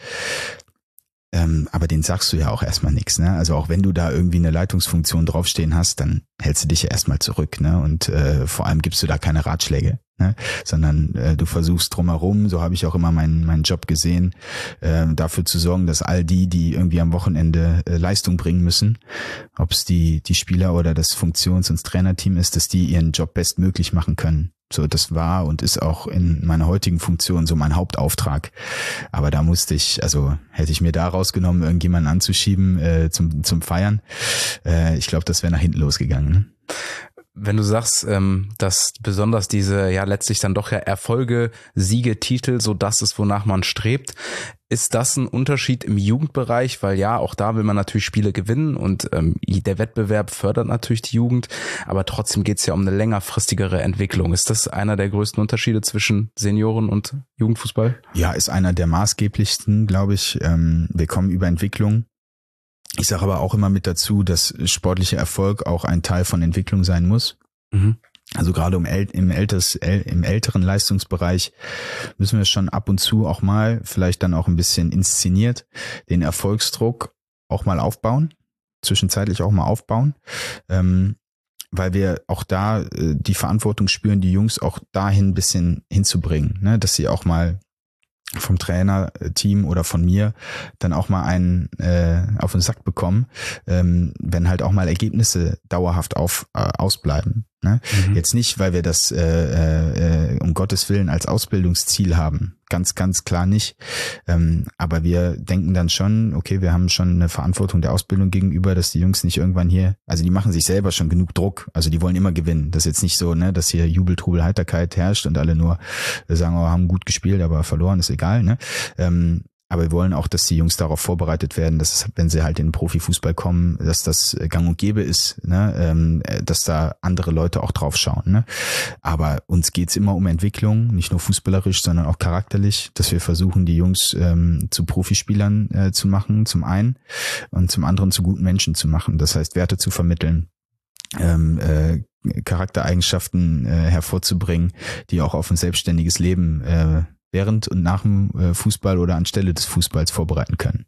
Ähm, aber den sagst du ja auch erstmal nichts, ne? Also auch wenn du da irgendwie eine Leitungsfunktion draufstehen hast, dann hältst du dich ja erstmal zurück, ne? Und äh, vor allem gibst du da keine Ratschläge, ne? Sondern äh, du versuchst drumherum, so habe ich auch immer meinen meinen Job gesehen, äh, dafür zu sorgen, dass all die, die irgendwie am Wochenende äh, Leistung bringen müssen, ob es die die Spieler oder das Funktions- und Trainerteam ist, dass die ihren Job bestmöglich machen können. So, das war und ist auch in meiner heutigen Funktion so mein Hauptauftrag. Aber da musste ich, also hätte ich mir da rausgenommen, irgendjemanden anzuschieben äh, zum zum Feiern, äh, ich glaube, das wäre nach hinten losgegangen. Ne? Wenn du sagst, ähm, dass besonders diese ja letztlich dann doch ja Erfolge, Siege, Titel, so das ist, wonach man strebt, ist das ein Unterschied im Jugendbereich? Weil ja, auch da will man natürlich Spiele gewinnen und ähm, der Wettbewerb fördert natürlich die Jugend, aber trotzdem geht es ja um eine längerfristigere Entwicklung. Ist das einer der größten Unterschiede zwischen Senioren und Jugendfußball? Ja, ist einer der maßgeblichsten, glaube ich. Ähm, wir kommen über Entwicklung. Ich sage aber auch immer mit dazu, dass sportlicher Erfolg auch ein Teil von Entwicklung sein muss. Mhm. Also gerade im, äl- im, älteres, äl- im älteren Leistungsbereich müssen wir schon ab und zu auch mal, vielleicht dann auch ein bisschen inszeniert, den Erfolgsdruck auch mal aufbauen, zwischenzeitlich auch mal aufbauen, ähm, weil wir auch da äh, die Verantwortung spüren, die Jungs auch dahin ein bisschen hinzubringen, ne? Dass sie auch mal vom Trainerteam oder von mir dann auch mal einen äh, auf den Sack bekommen, ähm, wenn halt auch mal Ergebnisse dauerhaft auf äh, ausbleiben. Ne? Mhm. Jetzt nicht, weil wir das äh, äh, um Gottes Willen als Ausbildungsziel haben. Ganz, ganz klar nicht. Ähm, aber wir denken dann schon, okay, wir haben schon eine Verantwortung der Ausbildung gegenüber, dass die Jungs nicht irgendwann hier, also die machen sich selber schon genug Druck. Also die wollen immer gewinnen. Das ist jetzt nicht so, ne, dass hier Jubel, Trubel, Heiterkeit herrscht und alle nur sagen, oh, haben gut gespielt, aber verloren, ist egal. Ne? Ähm, Aber wir wollen auch, dass die Jungs darauf vorbereitet werden, dass, wenn sie halt in den Profifußball kommen, dass das gang und gäbe ist, ne? ähm, dass da andere Leute auch drauf schauen. Ne? Aber uns geht's immer um Entwicklung, nicht nur fußballerisch, sondern auch charakterlich, dass wir versuchen, die Jungs ähm, zu Profispielern äh, zu machen, zum einen, und zum anderen zu guten Menschen zu machen. Das heißt, Werte zu vermitteln, ähm, äh, Charaktereigenschaften äh, hervorzubringen, die auch auf ein selbstständiges Leben äh, während und nach dem Fußball oder anstelle des Fußballs vorbereiten können.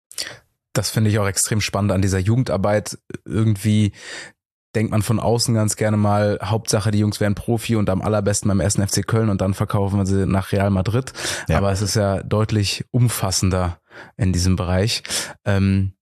Das finde ich auch extrem spannend an dieser Jugendarbeit. Irgendwie denkt man von außen ganz gerne mal, Hauptsache die Jungs werden Profi und am allerbesten beim ersten F C Köln und dann verkaufen wir sie nach Real Madrid. Ja. Aber es ist ja deutlich umfassender in diesem Bereich. Ähm,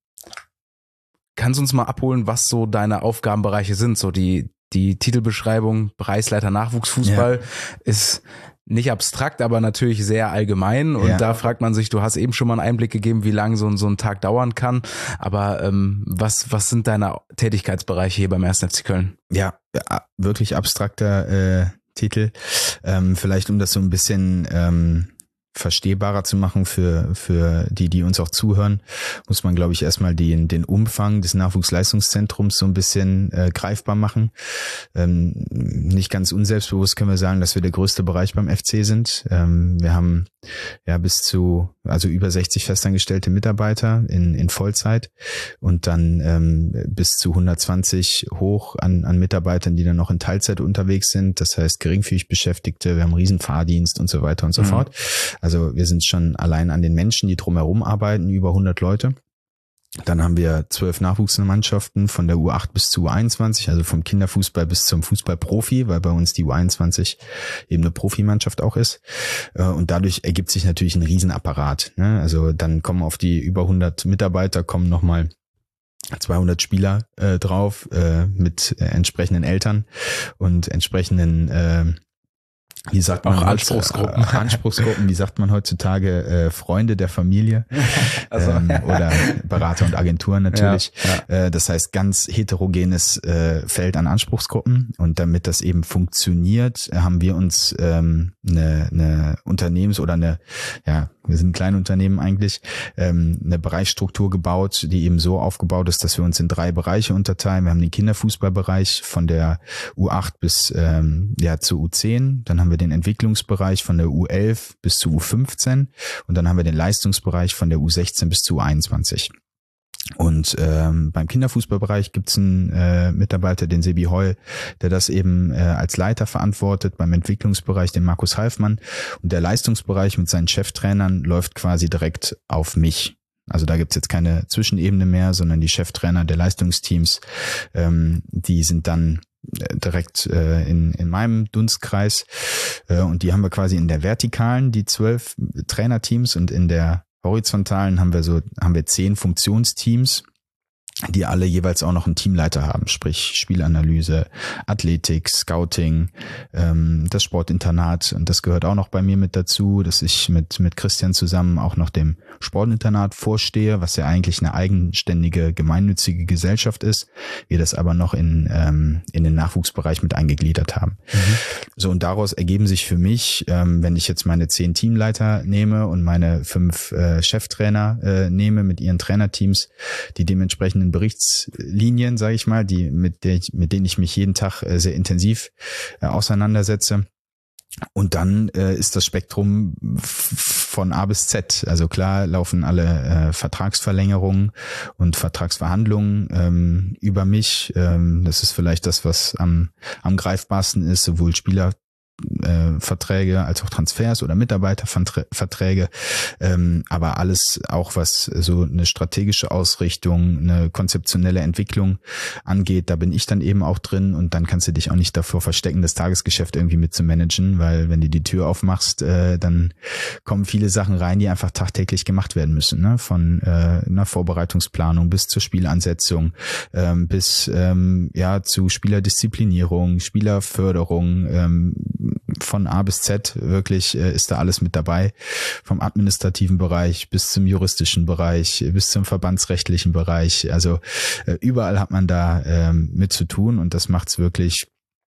kannst du uns mal abholen, was so deine Aufgabenbereiche sind? So die, die Titelbeschreibung Bereichsleiter Nachwuchsfußball ja. ist nicht abstrakt, aber natürlich sehr allgemein. Und ja. da fragt man sich, du hast eben schon mal einen Einblick gegeben, wie lange so ein, so ein Tag dauern kann. Aber ähm, was, was sind deine Tätigkeitsbereiche hier beim ersten F C Köln? Ja, wirklich abstrakter äh, Titel. Ähm, vielleicht um das so ein bisschen ähm, verstehbarer zu machen für für die, die uns auch zuhören, muss man, glaube ich, erstmal den den Umfang des Nachwuchsleistungszentrums so ein bisschen äh, greifbar machen. Ähm, nicht ganz unselbstbewusst können wir sagen, dass wir der größte Bereich beim F C sind. Ähm, wir haben ja bis zu, also über sechzig festangestellte Mitarbeiter in in Vollzeit und dann ähm, bis zu hundertzwanzig hoch an an Mitarbeitern, die dann noch in Teilzeit unterwegs sind. Das heißt geringfügig Beschäftigte, wir haben einen riesen Fahrdienst und so weiter und so mhm. fort. Also wir sind schon allein an den Menschen, die drumherum arbeiten, über hundert Leute. Dann haben wir zwölf Nachwuchsmannschaften von der U acht bis zur U einundzwanzig, also vom Kinderfußball bis zum Fußballprofi, weil bei uns die U einundzwanzig eben eine Profimannschaft auch ist. Und dadurch ergibt sich natürlich ein Riesenapparat. Also dann kommen auf die über hundert Mitarbeiter, kommen nochmal zweihundert Spieler äh, drauf äh, mit äh, entsprechenden Eltern und entsprechenden äh, wie sagt man auch Anspruchsgruppen. Äh, Anspruchsgruppen, wie sagt man heutzutage, äh, Freunde der Familie also, ähm, oder Berater und Agenturen natürlich. Ja, ja. Äh, das heißt ganz heterogenes äh, Feld an Anspruchsgruppen und damit das eben funktioniert, haben wir uns ähm, eine, eine Unternehmens- oder eine, ja, wir sind ein Kleinunternehmen eigentlich, ähm, eine Bereichsstruktur gebaut, die eben so aufgebaut ist, dass wir uns in drei Bereiche unterteilen. Wir haben den Kinderfußballbereich von der U acht bis ähm, ja zur U zehn, dann haben wir den Entwicklungsbereich von der U elf bis zur U fünfzehn und dann haben wir den Leistungsbereich von der U sechzehn bis zur U einundzwanzig. Und ähm, beim Kinderfußballbereich gibt's einen äh, Mitarbeiter, den Sebi Heul, der das eben äh, als Leiter verantwortet, beim Entwicklungsbereich den Markus Halfmann und der Leistungsbereich mit seinen Cheftrainern läuft quasi direkt auf mich. Also da gibt's jetzt keine Zwischenebene mehr, sondern die Cheftrainer der Leistungsteams, ähm, die sind dann direkt äh, in in meinem Dunstkreis äh, und die haben wir quasi in der Vertikalen, die zwölf Trainerteams und in der horizontalen haben wir so haben wir zehn Funktionsteams, die alle jeweils auch noch einen Teamleiter haben, sprich Spielanalyse, Athletik, Scouting, ähm, das Sportinternat und das gehört auch noch bei mir mit dazu, dass ich mit mit Christian zusammen auch noch dem Sportinternat vorstehe, was ja eigentlich eine eigenständige gemeinnützige Gesellschaft ist, wir das aber noch in ähm, in den Nachwuchsbereich mit eingegliedert haben. Mhm. So und daraus ergeben sich für mich, ähm, wenn ich jetzt meine zehn Teamleiter nehme und meine fünf äh, Cheftrainer äh, nehme mit ihren Trainerteams, die dementsprechenden Berichtslinien, sage ich mal, die mit der ich, mit denen ich mich jeden Tag äh, sehr intensiv äh, auseinandersetze. Und dann äh, ist das Spektrum f- von A bis Z. Also klar laufen alle äh, Vertragsverlängerungen und Vertragsverhandlungen ähm, über mich. Ähm, das ist vielleicht das, was am, am greifbarsten ist, sowohl Spieler Äh, Verträge als auch Transfers oder Mitarbeiterverträge, ähm, aber alles auch was so eine strategische Ausrichtung, eine konzeptionelle Entwicklung angeht, da bin ich dann eben auch drin und dann kannst du dich auch nicht davor verstecken, das Tagesgeschäft irgendwie mit zu managen, weil wenn du die Tür aufmachst, äh, dann kommen viele Sachen rein, die einfach tagtäglich gemacht werden müssen, ne? Von äh, einer Vorbereitungsplanung bis zur Spielansetzung, ähm, bis ähm, ja zu Spielerdisziplinierung, Spielerförderung, ähm, von A bis Z wirklich äh, ist da alles mit dabei, vom administrativen Bereich bis zum juristischen Bereich, bis zum verbandsrechtlichen Bereich, also äh, überall hat man da ähm, mit zu tun und das macht's wirklich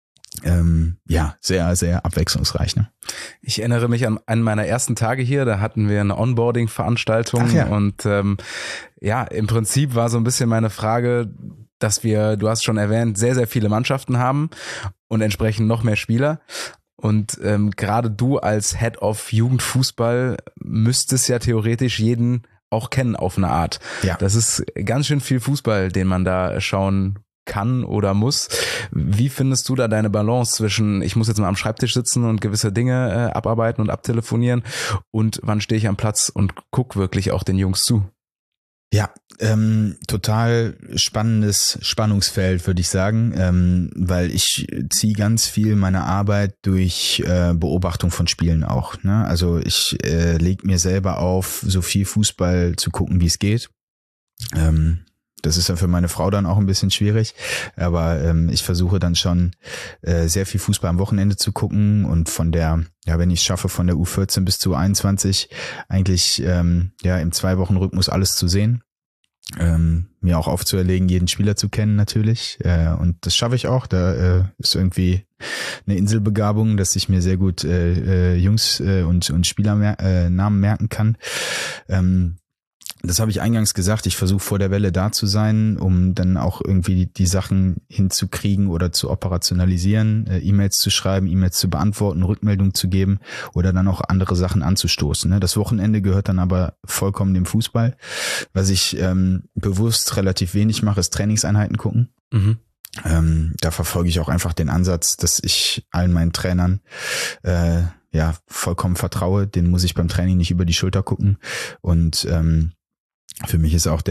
ähm, ja sehr, sehr abwechslungsreich. Ne? Ich erinnere mich an einen meiner ersten Tage hier, da hatten wir eine Onboarding-Veranstaltung. Ach ja. Und ähm, ja, im Prinzip war so ein bisschen meine Frage, dass wir, du hast schon erwähnt, sehr, sehr viele Mannschaften haben und entsprechend noch mehr Spieler. Und ähm, gerade du als Head of Jugendfußball müsstest ja theoretisch jeden auch kennen auf eine Art. Ja. Das ist ganz schön viel Fußball, den man da schauen kann oder muss. Wie findest du da deine Balance zwischen, ich muss jetzt mal am Schreibtisch sitzen und gewisse Dinge äh, abarbeiten und abtelefonieren und wann stehe ich am Platz und guck wirklich auch den Jungs zu? Ja, ähm, total spannendes Spannungsfeld, würde ich sagen, ähm, weil ich ziehe ganz viel meiner Arbeit durch äh, Beobachtung von Spielen auch. Ne? Also ich äh, lege mir selber auf, so viel Fußball zu gucken, wie es geht. Ähm, das ist ja für meine Frau dann auch ein bisschen schwierig, aber ähm, ich versuche dann schon äh, sehr viel Fußball am Wochenende zu gucken und von der, ja, wenn ich es schaffe, von der U vierzehn bis zur U einundzwanzig eigentlich ähm, ja im Zwei-Wochen-Rhythmus alles zu sehen. Ähm, mir auch aufzuerlegen, jeden Spieler zu kennen natürlich äh, und das schaffe ich auch, da äh, ist irgendwie eine Inselbegabung, dass ich mir sehr gut äh, äh, Jungs äh, und, und Spielernamen äh, merken kann. Ähm, Das habe ich eingangs gesagt, ich versuche vor der Welle da zu sein, um dann auch irgendwie die, die Sachen hinzukriegen oder zu operationalisieren, äh, E-Mails zu schreiben, E-Mails zu beantworten, Rückmeldungen zu geben oder dann auch andere Sachen anzustoßen. Ne? Das Wochenende gehört dann aber vollkommen dem Fußball. Was ich ähm, bewusst relativ wenig mache, ist Trainingseinheiten gucken. Mhm. Ähm, da verfolge ich auch einfach den Ansatz, dass ich allen meinen Trainern äh, ja vollkommen vertraue. Den muss ich beim Training nicht über die Schulter gucken und ähm, für mich ist auch der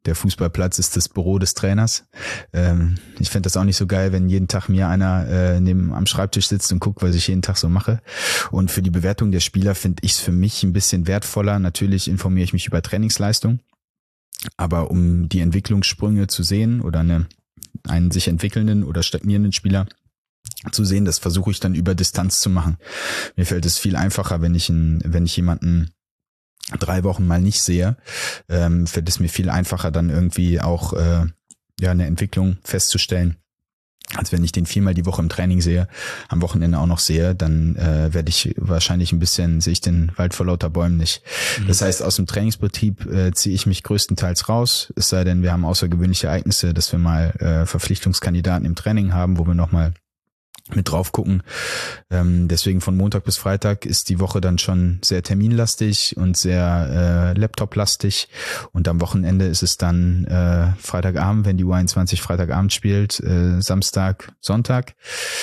der Fußballplatz ist das Büro des Trainers. Ähm, ich fände das auch nicht so geil, wenn jeden Tag mir einer äh, neben am Schreibtisch sitzt und guckt, was ich jeden Tag so mache. Und für die Bewertung der Spieler finde ich es für mich ein bisschen wertvoller. Natürlich informiere ich mich über Trainingsleistung, aber um die Entwicklungssprünge zu sehen oder eine, einen sich entwickelnden oder stagnierenden Spieler zu sehen, das versuche ich dann über Distanz zu machen. Mir fällt es viel einfacher, wenn ich einen, wenn ich jemanden drei Wochen mal nicht sehe, ähm, fällt es mir viel einfacher, dann irgendwie auch äh, ja eine Entwicklung festzustellen, als wenn ich den viermal die Woche im Training sehe, am Wochenende auch noch sehe, dann äh, werde ich wahrscheinlich ein bisschen, sehe ich den Wald vor lauter Bäumen nicht. Mhm. Das heißt, aus dem Trainingsbetrieb äh, ziehe ich mich größtenteils raus, es sei denn, wir haben außergewöhnliche Ereignisse, dass wir mal äh, Verpflichtungskandidaten im Training haben, wo wir nochmal mit drauf gucken. Ähm, deswegen von Montag bis Freitag ist die Woche dann schon sehr terminlastig und sehr äh, Laptoplastig. Und am Wochenende ist es dann äh, Freitagabend, wenn die U einundzwanzig Freitagabend spielt, äh, Samstag, Sonntag.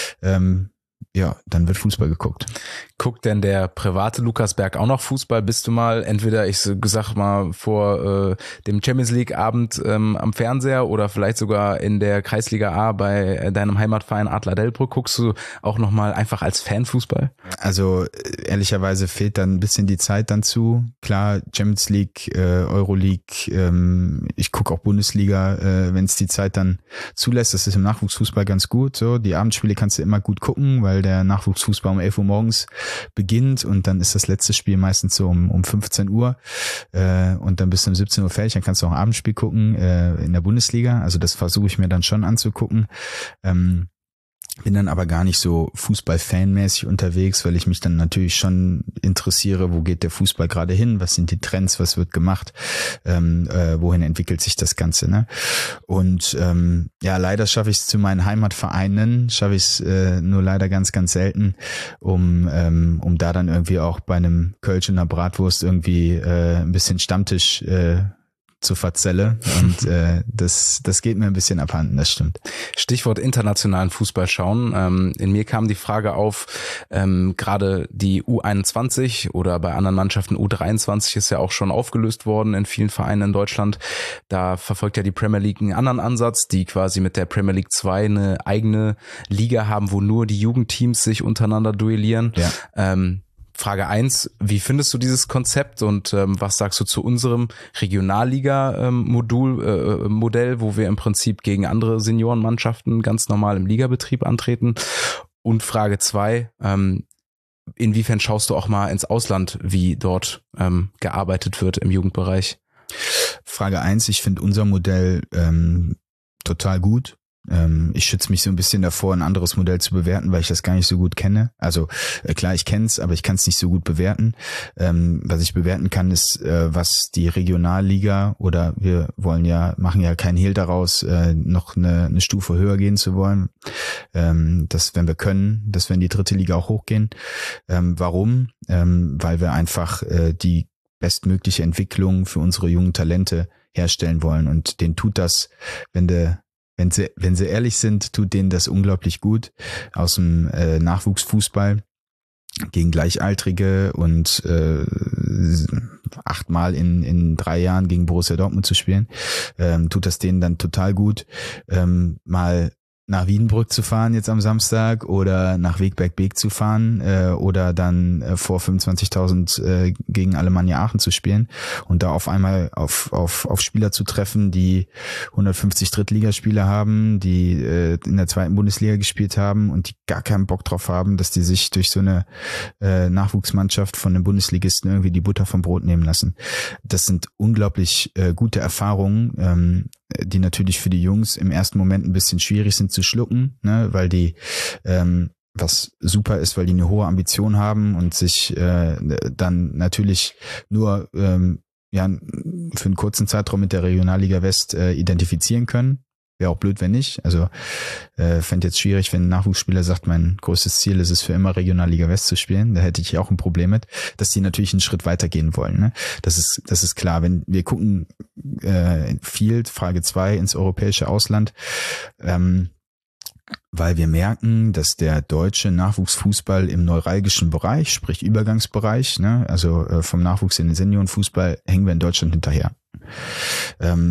Ähm, ja, dann wird Fußball geguckt. Guckt denn der private Lukas Berg auch noch Fußball? Bist du mal entweder, ich sag mal, vor äh, dem Champions League Abend ähm, am Fernseher oder vielleicht sogar in der Kreisliga A bei deinem Heimatverein Adler Delbrück, guckst du auch noch mal einfach als Fan Fußball? Also ehrlicherweise fehlt dann ein bisschen die Zeit dann zu. Klar, Champions League, äh, Euroleague, ähm, ich gucke auch Bundesliga, äh, wenn es die Zeit dann zulässt. Das ist im Nachwuchsfußball ganz gut. So, die Abendspiele kannst du immer gut gucken, weil der Nachwuchsfußball um elf Uhr morgens beginnt und dann ist das letzte Spiel meistens so um, um fünfzehn Uhr äh, und dann bist du um siebzehn Uhr fertig, dann kannst du auch ein Abendspiel gucken äh, in der Bundesliga, also das versuche ich mir dann schon anzugucken. Ähm, bin dann aber gar nicht so Fußball-Fanmäßig unterwegs, weil ich mich dann natürlich schon interessiere, wo geht der Fußball gerade hin, was sind die Trends, was wird gemacht, ähm, äh, wohin entwickelt sich das Ganze, ne? Und ähm, ja, leider schaffe ich es zu meinen Heimatvereinen, schaffe ich es äh, nur leider ganz, ganz selten, um ähm, um da dann irgendwie auch bei einem Kölsch und einer Bratwurst irgendwie äh, ein bisschen Stammtisch äh, zu verzelle und äh, das das geht mir ein bisschen abhanden, das stimmt. Stichwort internationalen Fußball schauen. Ähm, in mir kam die Frage auf, ähm, gerade die U einundzwanzig oder bei anderen Mannschaften U dreiundzwanzig ist ja auch schon aufgelöst worden in vielen Vereinen in Deutschland. Da verfolgt ja die Premier League einen anderen Ansatz, die quasi mit der Premier League zwei eine eigene Liga haben, wo nur die Jugendteams sich untereinander duellieren. Ja. Ähm, Frage eins, wie findest du dieses Konzept und ähm, was sagst du zu unserem Regionalliga-Modul, äh, Modell, wo wir im Prinzip gegen andere Seniorenmannschaften ganz normal im Ligabetrieb antreten? Und Frage zwei, ähm, inwiefern schaust du auch mal ins Ausland, wie dort ähm, gearbeitet wird im Jugendbereich? Frage eins, ich finde unser Modell ähm, total gut. Ich schütze mich so ein bisschen davor, ein anderes Modell zu bewerten, weil ich das gar nicht so gut kenne. Also äh, klar, ich kenne es, aber ich kann es nicht so gut bewerten. Ähm, was ich bewerten kann, ist, äh, was die Regionalliga oder wir wollen ja, machen ja keinen Hehl daraus, äh, noch eine, eine Stufe höher gehen zu wollen. Ähm, dass, wenn wir können, dass wir in die dritte Liga auch hochgehen. Ähm, warum? Ähm, weil wir einfach äh, die bestmögliche Entwicklung für unsere jungen Talente herstellen wollen. Und denen tut das, wenn der Wenn sie, wenn sie ehrlich sind, tut denen das unglaublich gut, aus dem äh, Nachwuchsfußball gegen Gleichaltrige und äh, achtmal in in drei Jahren gegen Borussia Dortmund zu spielen, ähm, tut das denen dann total gut, ähm, mal nach Wiedenbrück zu fahren jetzt am Samstag oder nach Wegberg-Beek zu fahren äh, oder dann äh, vor fünfundzwanzigtausend äh, gegen Alemannia Aachen zu spielen und da auf einmal auf auf auf Spieler zu treffen, die hundertfünfzig Drittligaspiele haben, die äh, in der zweiten Bundesliga gespielt haben und die gar keinen Bock drauf haben, dass die sich durch so eine äh, Nachwuchsmannschaft von den Bundesligisten irgendwie die Butter vom Brot nehmen lassen. Das sind unglaublich äh, gute Erfahrungen, ähm, die natürlich für die Jungs im ersten Moment ein bisschen schwierig sind zu schlucken, ne, weil die, ähm, was super ist, weil die eine hohe Ambition haben und sich äh, dann natürlich nur ähm, ja für einen kurzen Zeitraum mit der Regionalliga West äh, identifizieren können. Wäre auch blöd, wenn nicht. Also äh, fände jetzt schwierig, wenn ein Nachwuchsspieler sagt, mein größtes Ziel ist es für immer Regionalliga West zu spielen. Da hätte ich auch ein Problem mit, dass die natürlich einen Schritt weitergehen wollen. Ne? Das ist das ist klar. Wenn wir gucken äh, viel, Frage zwei, ins europäische Ausland, ähm, weil wir merken, dass der deutsche Nachwuchsfußball im neuralgischen Bereich, sprich Übergangsbereich, ne, also äh, vom Nachwuchs in den Seniorenfußball, hängen wir in Deutschland hinterher. Ähm,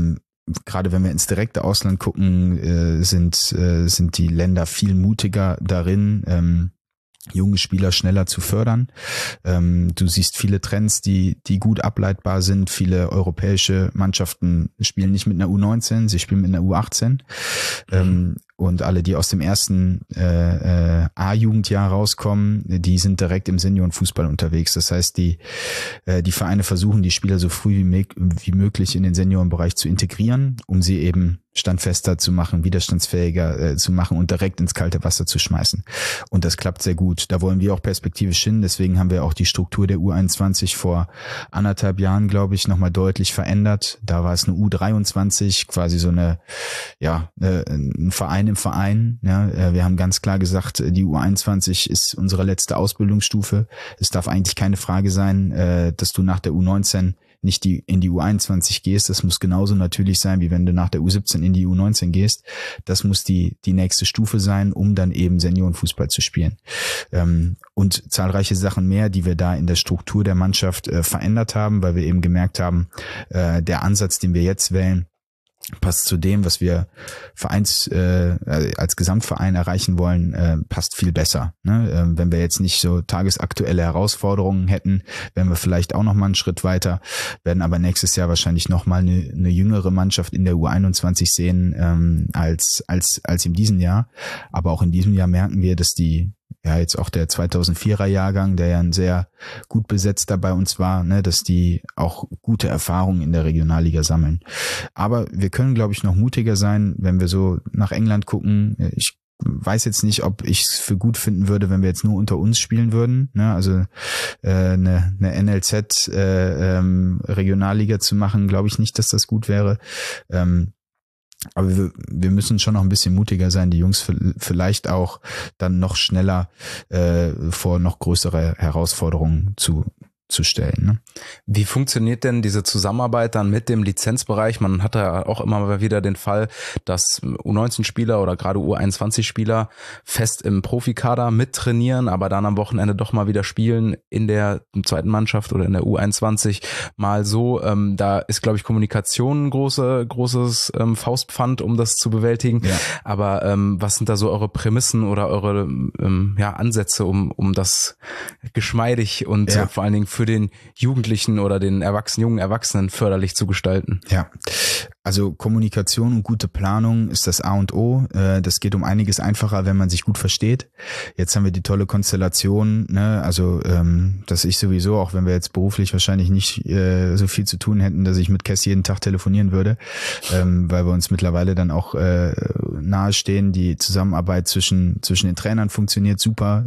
gerade wenn wir ins direkte Ausland gucken, äh, sind, äh, sind die Länder viel mutiger darin, ähm, junge Spieler schneller zu fördern. Ähm, du siehst viele Trends, die die gut ableitbar sind. Viele europäische Mannschaften spielen nicht mit einer U neunzehn, sie spielen mit einer U achtzehn. Mhm. Ähm, und alle, die aus dem ersten äh, äh, A-Jugendjahr rauskommen, die sind direkt im Seniorenfußball unterwegs. Das heißt, die äh, die Vereine versuchen, die Spieler so früh wie, me- wie möglich in den Seniorenbereich zu integrieren, um sie eben standfester zu machen, widerstandsfähiger äh, zu machen und direkt ins kalte Wasser zu schmeißen. Und das klappt sehr gut. Da wollen wir auch perspektivisch hin. Deswegen haben wir auch die Struktur der U einundzwanzig vor anderthalb Jahren, glaube ich, nochmal deutlich verändert. Da war es eine U dreiundzwanzig, quasi so eine, ja, äh, ein Verein im Verein. Ja, äh, wir haben ganz klar gesagt, die U einundzwanzig ist unsere letzte Ausbildungsstufe. Es darf eigentlich keine Frage sein, äh, dass du nach der U neunzehn nicht die in die U einundzwanzig gehst. Das muss genauso natürlich sein, wie wenn du nach der U siebzehn in die U neunzehn gehst. Das muss die die nächste Stufe sein, um dann eben Seniorenfußball zu spielen. Ähm, und zahlreiche Sachen mehr, die wir da in der Struktur der Mannschaft äh, verändert haben, weil wir eben gemerkt haben, äh, der Ansatz, den wir jetzt wählen, passt zu dem, was wir Vereins äh, als Gesamtverein erreichen wollen, äh, passt viel besser. Ne? Äh, wenn wir jetzt nicht so tagesaktuelle Herausforderungen hätten, wären wir vielleicht auch noch mal einen Schritt weiter, werden aber nächstes Jahr wahrscheinlich noch mal eine, eine jüngere Mannschaft in der U einundzwanzig sehen ähm, als als als in diesem Jahr. Aber auch in diesem Jahr merken wir, dass die ja jetzt auch der zweitausendvierer Jahrgang, der ja ein sehr gut besetzter bei uns war, ne, dass die auch gute Erfahrungen in der Regionalliga sammeln. Aber wir können, glaube ich, noch mutiger sein, wenn wir so nach England gucken. Ich weiß jetzt nicht, ob ich es für gut finden würde, wenn wir jetzt nur unter uns spielen würden. Ne? Also äh, eine, eine N L Z äh, ähm, Regionalliga zu machen, glaube ich nicht, dass das gut wäre. Ähm, Aber wir, wir müssen schon noch ein bisschen mutiger sein, die Jungs vielleicht auch dann noch schneller äh, vor noch größere Herausforderungen zu zu stellen. Ne? Wie funktioniert denn diese Zusammenarbeit dann mit dem Lizenzbereich? Man hat ja auch immer mal wieder den Fall, dass U neunzehn Spieler oder gerade U einundzwanzig Spieler fest im Profikader mittrainieren, aber dann am Wochenende doch mal wieder spielen in der zweiten Mannschaft oder in der U einundzwanzig mal so. Ähm, da ist, glaube ich, Kommunikation ein große, großes ähm, Faustpfand, um das zu bewältigen. Ja. Aber ähm, was sind da so eure Prämissen oder eure ähm, ja, Ansätze, um, um das geschmeidig und ja. äh, vor allen Dingen für den Jugendlichen oder den Erwachsenen, jungen Erwachsenen förderlich zu gestalten? Ja, also Kommunikation und gute Planung ist das A und O. Das geht um einiges einfacher, wenn man sich gut versteht. Jetzt haben wir die tolle Konstellation, ne? Also dass ich sowieso, auch wenn wir jetzt beruflich wahrscheinlich nicht so viel zu tun hätten, dass ich mit Cass jeden Tag telefonieren würde, weil wir uns mittlerweile dann auch nahestehen. Die Zusammenarbeit zwischen zwischen den Trainern funktioniert super,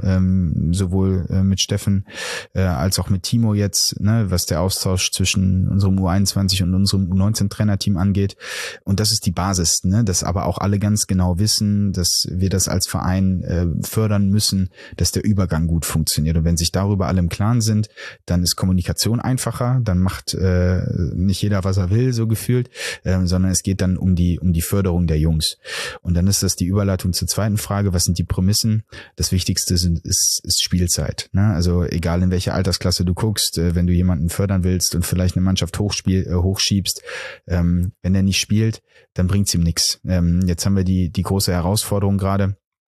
sowohl mit Steffen als auch mit Timo jetzt, ne? Was der Austausch zwischen unserem U einundzwanzig und unserem U neunzehn Trainerteam angeht. Und das ist die Basis, ne? Dass aber auch alle ganz genau wissen, dass wir das als Verein äh, fördern müssen, dass der Übergang gut funktioniert. Und wenn sich darüber alle im Klaren sind, dann ist Kommunikation einfacher, dann macht äh, nicht jeder, was er will, so gefühlt, äh, sondern es geht dann um die um die Förderung der Jungs. Und dann ist das die Überleitung zur zweiten Frage, was sind die Prämissen? Das Wichtigste sind, ist, ist Spielzeit, ne? Also egal in welcher Altersklasse du guckst, äh, wenn du jemanden fördern willst und vielleicht eine Mannschaft hochspiel, äh, hochschiebst, ähm, wenn er nicht spielt, dann bringt's ihm nichts. Ähm, jetzt haben wir die die große Herausforderung gerade,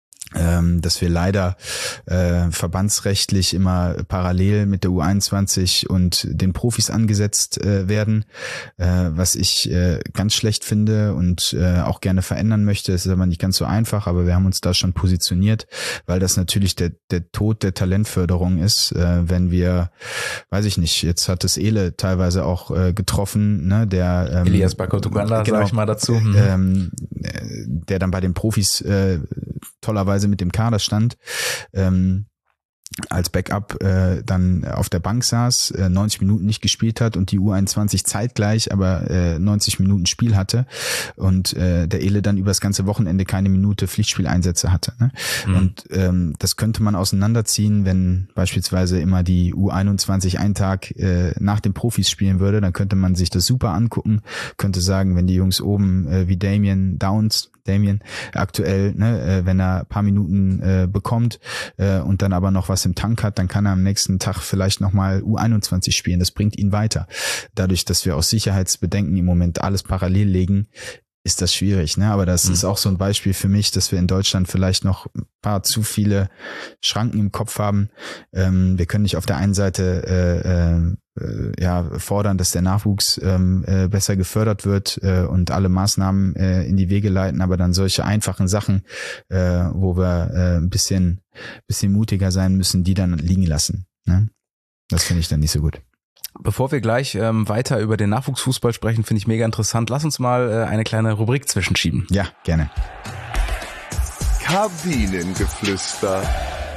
ähm, dass wir leider äh, verbandsrechtlich immer parallel mit der U einundzwanzig und den Profis angesetzt äh, werden, äh, was ich äh, ganz schlecht finde und äh, auch gerne verändern möchte. Es ist aber nicht ganz so einfach, aber wir haben uns da schon positioniert, weil das natürlich der der Tod der Talentförderung ist, äh, wenn wir, weiß ich nicht, jetzt hat es Ele teilweise auch äh, getroffen, ne, der ähm, Elias Bakotuganda, genau, sag ich mal dazu. Mhm. Ähm, der dann bei den Profis äh, tollerweise mit dem Kader stand, ähm, als Backup äh, dann auf der Bank saß, äh, neunzig Minuten nicht gespielt hat und die U einundzwanzig zeitgleich aber äh, neunzig Minuten Spiel hatte und äh, der Ele dann über das ganze Wochenende keine Minute Pflichtspieleinsätze hatte. Ne? Mhm. Und ähm, das könnte man auseinanderziehen, wenn beispielsweise immer die U einundzwanzig einen Tag äh, nach den Profis spielen würde, dann könnte man sich das super angucken, könnte sagen, wenn die Jungs oben äh, wie Damien Downs Damien aktuell, ne, äh, wenn er ein paar Minuten äh, bekommt äh, und dann aber noch was was im Tank hat, dann kann er am nächsten Tag vielleicht nochmal U einundzwanzig spielen. Das bringt ihn weiter. Dadurch, dass wir aus Sicherheitsbedenken im Moment alles parallel legen, ist das schwierig, ne? Aber das mhm. ist auch so ein Beispiel für mich, dass wir in Deutschland vielleicht noch ein paar zu viele Schranken im Kopf haben. Ähm, wir können nicht auf der einen Seite äh, äh, ja fordern, dass der Nachwuchs ähm, äh, besser gefördert wird äh, und alle Maßnahmen äh, in die Wege leiten, aber dann solche einfachen Sachen, äh, wo wir äh, ein bisschen, bisschen mutiger sein müssen, die dann liegen lassen, ne? Das finde ich dann nicht so gut. Bevor wir gleich ähm, weiter über den Nachwuchsfußball sprechen, finde ich mega interessant. Lass uns mal äh, eine kleine Rubrik zwischenschieben. Ja, gerne. Kabinengeflüster.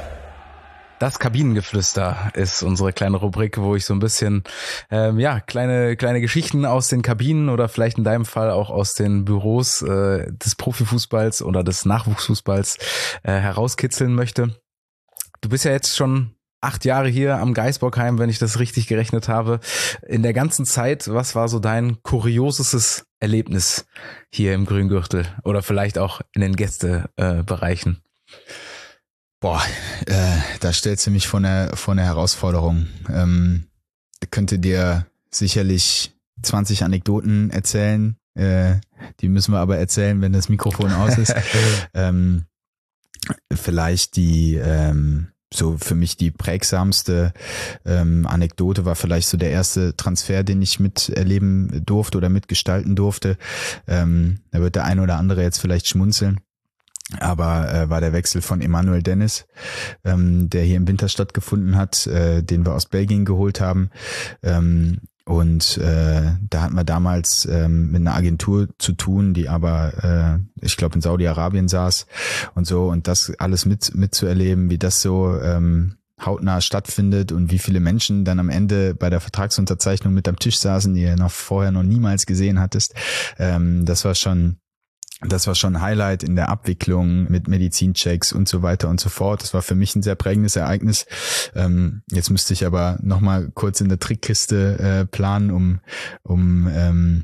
Das Kabinengeflüster ist unsere kleine Rubrik, wo ich so ein bisschen ähm, ja kleine kleine Geschichten aus den Kabinen oder vielleicht in deinem Fall auch aus den Büros äh, des Profifußballs oder des Nachwuchsfußballs äh, herauskitzeln möchte. Du bist ja jetzt schon acht Jahre hier am Geisbockheim, wenn ich das richtig gerechnet habe. In der ganzen Zeit, was war so dein kuriosestes Erlebnis hier im Grüngürtel oder vielleicht auch in den Gästebereichen? Boah, äh, da stellst du mich vor eine, vor eine Herausforderung. Ähm, könnte dir sicherlich zwanzig Anekdoten erzählen. Äh, die müssen wir aber erzählen, wenn das Mikrofon aus ist. ähm, vielleicht die... Ähm, So für mich die prägsamste ähm, Anekdote war vielleicht so der erste Transfer, den ich miterleben durfte oder mitgestalten durfte. Ähm, da wird der eine oder andere jetzt vielleicht schmunzeln, aber äh, war der Wechsel von Emmanuel Dennis, ähm, der hier im Winter stattgefunden hat, äh, den wir aus Belgien geholt haben. Ähm, Und äh, da hatten wir damals ähm, mit einer Agentur zu tun, die aber, äh, ich glaube, in Saudi-Arabien saß und so. Und das alles mit mitzuerleben, wie das so ähm, hautnah stattfindet und wie viele Menschen dann am Ende bei der Vertragsunterzeichnung mit am Tisch saßen, die ihr noch vorher noch niemals gesehen hattest. Ähm, das war schon... Das war schon ein Highlight in der Abwicklung mit Medizinchecks und so weiter und so fort. Das war für mich ein sehr prägendes Ereignis. Ähm, jetzt müsste ich aber nochmal kurz in der Trickkiste äh, planen, um, um ähm,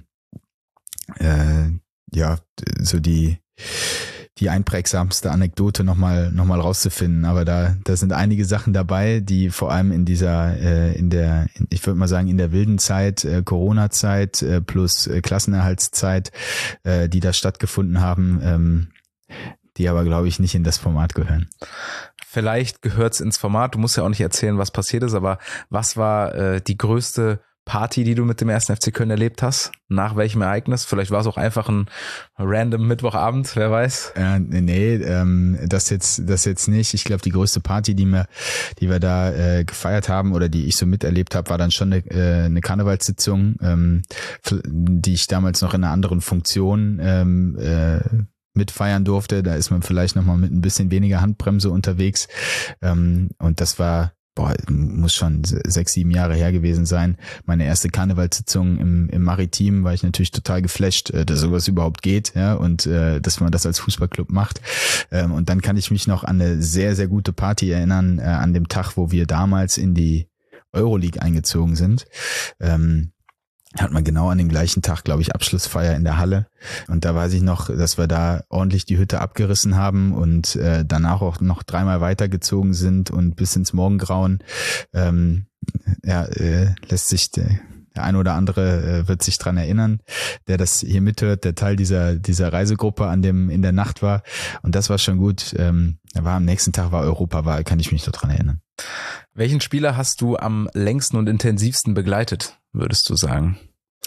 äh, ja so die die einprägsamste Anekdote nochmal noch mal rauszufinden. Aber da da sind einige Sachen dabei, die vor allem in dieser, äh, in der, ich würde mal sagen, in der wilden Zeit, äh, Corona-Zeit äh, plus äh, Klassenerhaltszeit, äh, die da stattgefunden haben, ähm, die aber, glaube ich, nicht in das Format gehören. Vielleicht gehört's ins Format. Du musst ja auch nicht erzählen, was passiert ist, aber was war äh, die größte Party, die du mit dem ersten F C Köln erlebt hast? Nach welchem Ereignis? Vielleicht war es auch einfach ein random Mittwochabend, wer weiß? Äh, nee, ähm, das jetzt das jetzt nicht. Ich glaube, die größte Party, die wir, die wir da äh, gefeiert haben oder die ich so miterlebt habe, war dann schon eine, äh, eine Karnevalssitzung, ähm, die ich damals noch in einer anderen Funktion ähm, äh, mitfeiern durfte. Da ist man vielleicht nochmal mit ein bisschen weniger Handbremse unterwegs. Ähm, und das war Boah, muss schon sechs, sieben Jahre her gewesen sein. Meine erste Karnevalssitzung im, im Maritim war ich natürlich total geflasht, dass sowas überhaupt geht, ja, und äh, dass man das als Fußballclub macht. Ähm, und dann kann ich mich noch an eine sehr, sehr gute Party erinnern, äh, an dem Tag, wo wir damals in die Euroleague eingezogen sind. Ähm, hat man genau an dem gleichen Tag, glaube ich, Abschlussfeier in der Halle. Und da weiß ich noch, dass wir da ordentlich die Hütte abgerissen haben und äh, danach auch noch dreimal weitergezogen sind und bis ins Morgengrauen. Ähm, ja, äh, lässt sich der, der eine oder andere äh, wird sich dran erinnern, der das hier mithört, der Teil dieser dieser Reisegruppe an dem in der Nacht war. Und das war schon gut. Ähm, war am nächsten Tag war Europawahl, kann ich mich noch dran erinnern. Welchen Spieler hast du am längsten und intensivsten begleitet, würdest du sagen?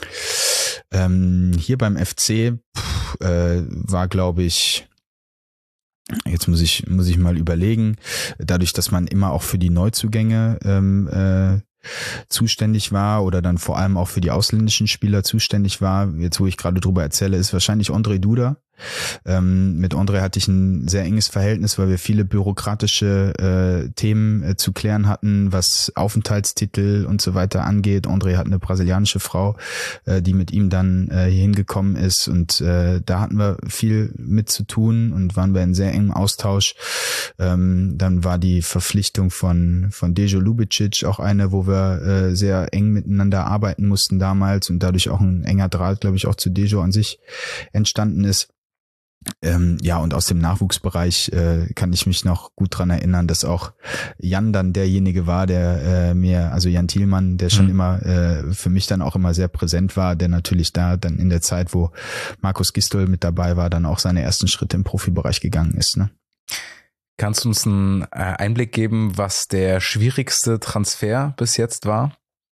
Ähm, hier beim F C pff, äh, war, glaube ich, jetzt muss ich muss ich mal überlegen, dadurch, dass man immer auch für die Neuzugänge ähm, äh, zuständig war oder dann vor allem auch für die ausländischen Spieler zuständig war, jetzt wo ich gerade drüber erzähle, ist wahrscheinlich André Duda. Ähm, mit André hatte ich ein sehr enges Verhältnis, weil wir viele bürokratische äh, Themen äh, zu klären hatten, was Aufenthaltstitel und so weiter angeht. André hat eine brasilianische Frau, äh, die mit ihm dann äh, hier hingekommen ist, und äh, da hatten wir viel mit zu tun und waren wir in sehr engem Austausch. Ähm, dann war die Verpflichtung von von Dejo Lubicic auch eine, wo wir äh, sehr eng miteinander arbeiten mussten damals und dadurch auch ein enger Draht, glaube ich, auch zu Dejo an sich entstanden ist. Ähm, ja, und aus dem Nachwuchsbereich äh, kann ich mich noch gut dran erinnern, dass auch Jan dann derjenige war, der äh, mir, also Jan Thielmann, der schon mhm. immer äh, für mich dann auch immer sehr präsent war, der natürlich da dann in der Zeit, wo Markus Gistol mit dabei war, dann auch seine ersten Schritte im Profibereich gegangen ist. Ne? Kannst du uns einen Einblick geben, was der schwierigste Transfer bis jetzt war?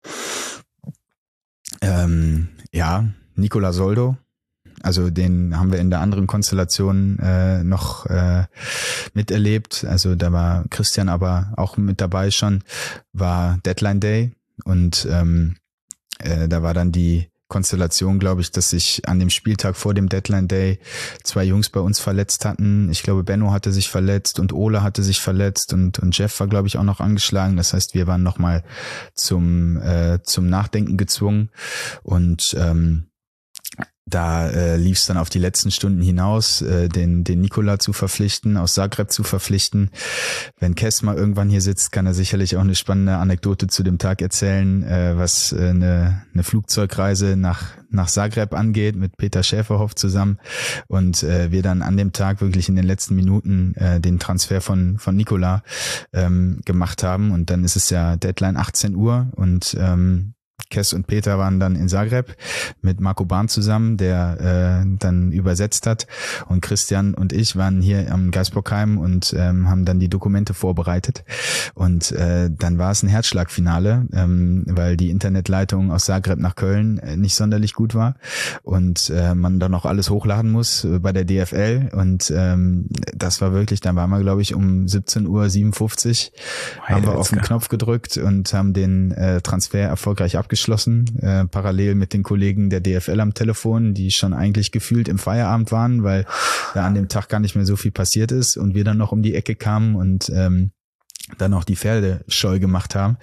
Ähm, ja, Nicola Soldo. Also den haben wir in der anderen Konstellation äh, noch äh, miterlebt. Also da war Christian aber auch mit dabei schon, war Deadline Day und ähm, äh, da war dann die Konstellation, glaube ich, dass sich an dem Spieltag vor dem Deadline Day zwei Jungs bei uns verletzt hatten. Ich glaube, Benno hatte sich verletzt und Ole hatte sich verletzt und und Jeff war, glaube ich, auch noch angeschlagen. Das heißt, wir waren nochmal zum äh, zum Nachdenken gezwungen und ähm, Da äh, lief es dann auf die letzten Stunden hinaus, äh, den den Nikola zu verpflichten, aus Zagreb zu verpflichten. Wenn Kes mal irgendwann hier sitzt, kann er sicherlich auch eine spannende Anekdote zu dem Tag erzählen, äh, was äh, eine, eine Flugzeugreise nach nach Zagreb angeht, mit Peter Schäferhoff zusammen. Und äh, wir dann an dem Tag wirklich in den letzten Minuten äh, den Transfer von von Nikola ähm, gemacht haben. Und dann ist es ja Deadline achtzehn Uhr und ähm, Kes und Peter waren dann in Zagreb mit Marco Bahn zusammen, der äh, dann übersetzt hat, und Christian und ich waren hier am Geisbockheim und ähm, haben dann die Dokumente vorbereitet und äh, dann war es ein Herzschlagfinale, ähm, weil die Internetleitung aus Zagreb nach Köln äh, nicht sonderlich gut war und äh, man dann noch alles hochladen muss äh, bei der D F L und ähm, das war wirklich, dann waren wir glaube ich um siebzehn Uhr siebenundfünfzig, haben wir auf den Knopf gedrückt und haben den äh, Transfer erfolgreich abgeschlossen. Geschlossen, äh, parallel mit den Kollegen der D F L am Telefon, die schon eigentlich gefühlt im Feierabend waren, weil da an dem Tag gar nicht mehr so viel passiert ist und wir dann noch um die Ecke kamen und ähm, dann auch die Pferde scheu gemacht haben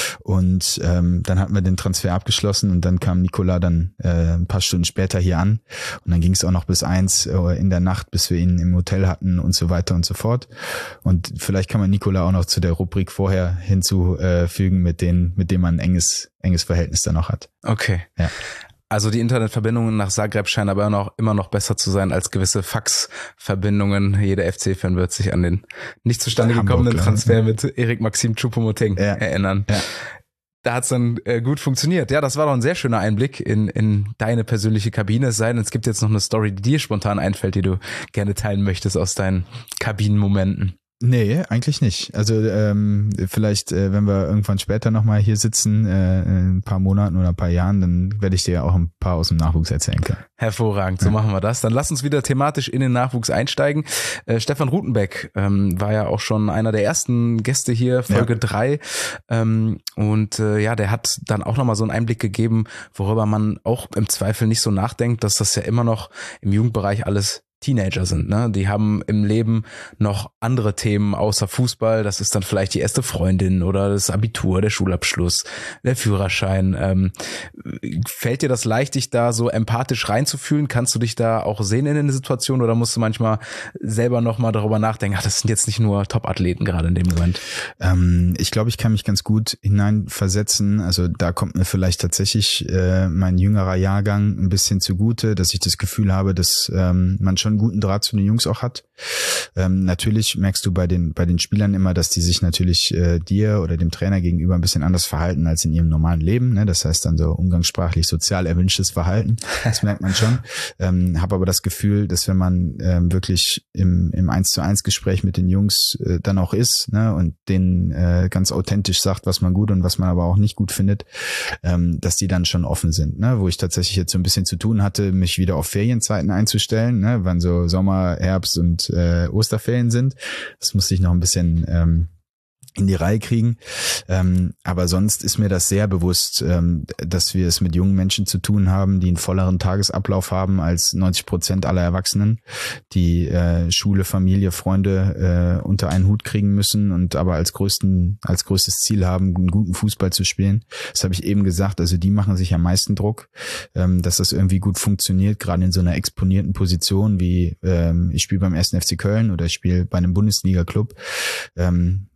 und ähm, dann hatten wir den Transfer abgeschlossen und dann kam Nikola dann äh, ein paar Stunden später hier an und dann ging es auch noch bis eins äh, in der Nacht, bis wir ihn im Hotel hatten und so weiter und so fort und vielleicht kann man Nikola auch noch zu der Rubrik vorher hinzufügen, mit denen, mit dem man ein enges enges Verhältnis dann noch hat. Okay. Ja. Also die Internetverbindungen nach Zagreb scheinen aber noch, immer noch besser zu sein als gewisse Faxverbindungen. Jeder F C-Fan wird sich an den nicht zustande gekommenen Transfer mit Erik Maxim Choupo-Moting ja. erinnern. Ja. Da hat's dann äh, gut funktioniert. Ja, das war doch ein sehr schöner Einblick in in deine persönliche Kabine. Es sei denn, es gibt jetzt noch eine Story, die dir spontan einfällt, die du gerne teilen möchtest aus deinen Kabinenmomenten. Nee, eigentlich nicht. Also ähm, vielleicht, äh, wenn wir irgendwann später nochmal hier sitzen, äh, in ein paar Monaten oder ein paar Jahren, dann werde ich dir ja auch ein paar aus dem Nachwuchs erzählen können. Hervorragend, so ja. machen wir das. Dann lass uns wieder thematisch in den Nachwuchs einsteigen. Äh, Stefan Rutenbeck ähm, war ja auch schon einer der ersten Gäste hier, Folge drei. Ja. Ähm, und äh, ja, der hat dann auch nochmal so einen Einblick gegeben, worüber man auch im Zweifel nicht so nachdenkt, dass das ja immer noch im Jugendbereich alles Teenager sind, ne? Die haben im Leben noch andere Themen außer Fußball. Das ist dann vielleicht die erste Freundin oder das Abitur, der Schulabschluss, der Führerschein. Ähm, fällt dir das leicht, dich da so empathisch reinzufühlen? Kannst du dich da auch sehen in der Situation oder musst du manchmal selber nochmal darüber nachdenken, ach, das sind jetzt nicht nur Top-Athleten gerade in dem Moment? Ähm, ich glaube, ich kann mich ganz gut hineinversetzen. Also da kommt mir vielleicht tatsächlich äh, mein jüngerer Jahrgang ein bisschen zugute, dass ich das Gefühl habe, dass ähm, man schon einen guten Draht zu den Jungs auch hat. Ähm, natürlich merkst du bei den bei den Spielern immer, dass die sich natürlich äh, dir oder dem Trainer gegenüber ein bisschen anders verhalten als in ihrem normalen Leben. Ne? Das heißt dann so umgangssprachlich sozial erwünschtes Verhalten. Das merkt man schon. Ähm, habe aber das Gefühl, dass wenn man ähm, wirklich im im eins zu eins Gespräch mit den Jungs äh, dann auch ist, ne, und denen äh, ganz authentisch sagt, was man gut und was man aber auch nicht gut findet, ähm, dass die dann schon offen sind. Ne? Wo ich tatsächlich jetzt so ein bisschen zu tun hatte, mich wieder auf Ferienzeiten einzustellen, ne? Wann so Sommer, Herbst und äh, Osterferien sind. Das musste ich noch ein bisschen ähm, in die Reihe kriegen. Ähm, aber sonst ist mir das sehr bewusst, ähm, dass wir es mit jungen Menschen zu tun haben, die einen volleren Tagesablauf haben als neunzig Prozent aller Erwachsenen, die äh, Schule, Familie, Freunde äh, unter einen Hut kriegen müssen und aber als größten, als größtes Ziel haben, einen guten Fußball zu spielen. Das habe ich eben gesagt. Also die machen sich am meisten Druck, ähm, dass das irgendwie gut funktioniert, gerade in so einer exponierten Position wie ähm, ich spiele beim ersten F C Köln oder ich spiele bei einem Bundesliga-Club. Ähm,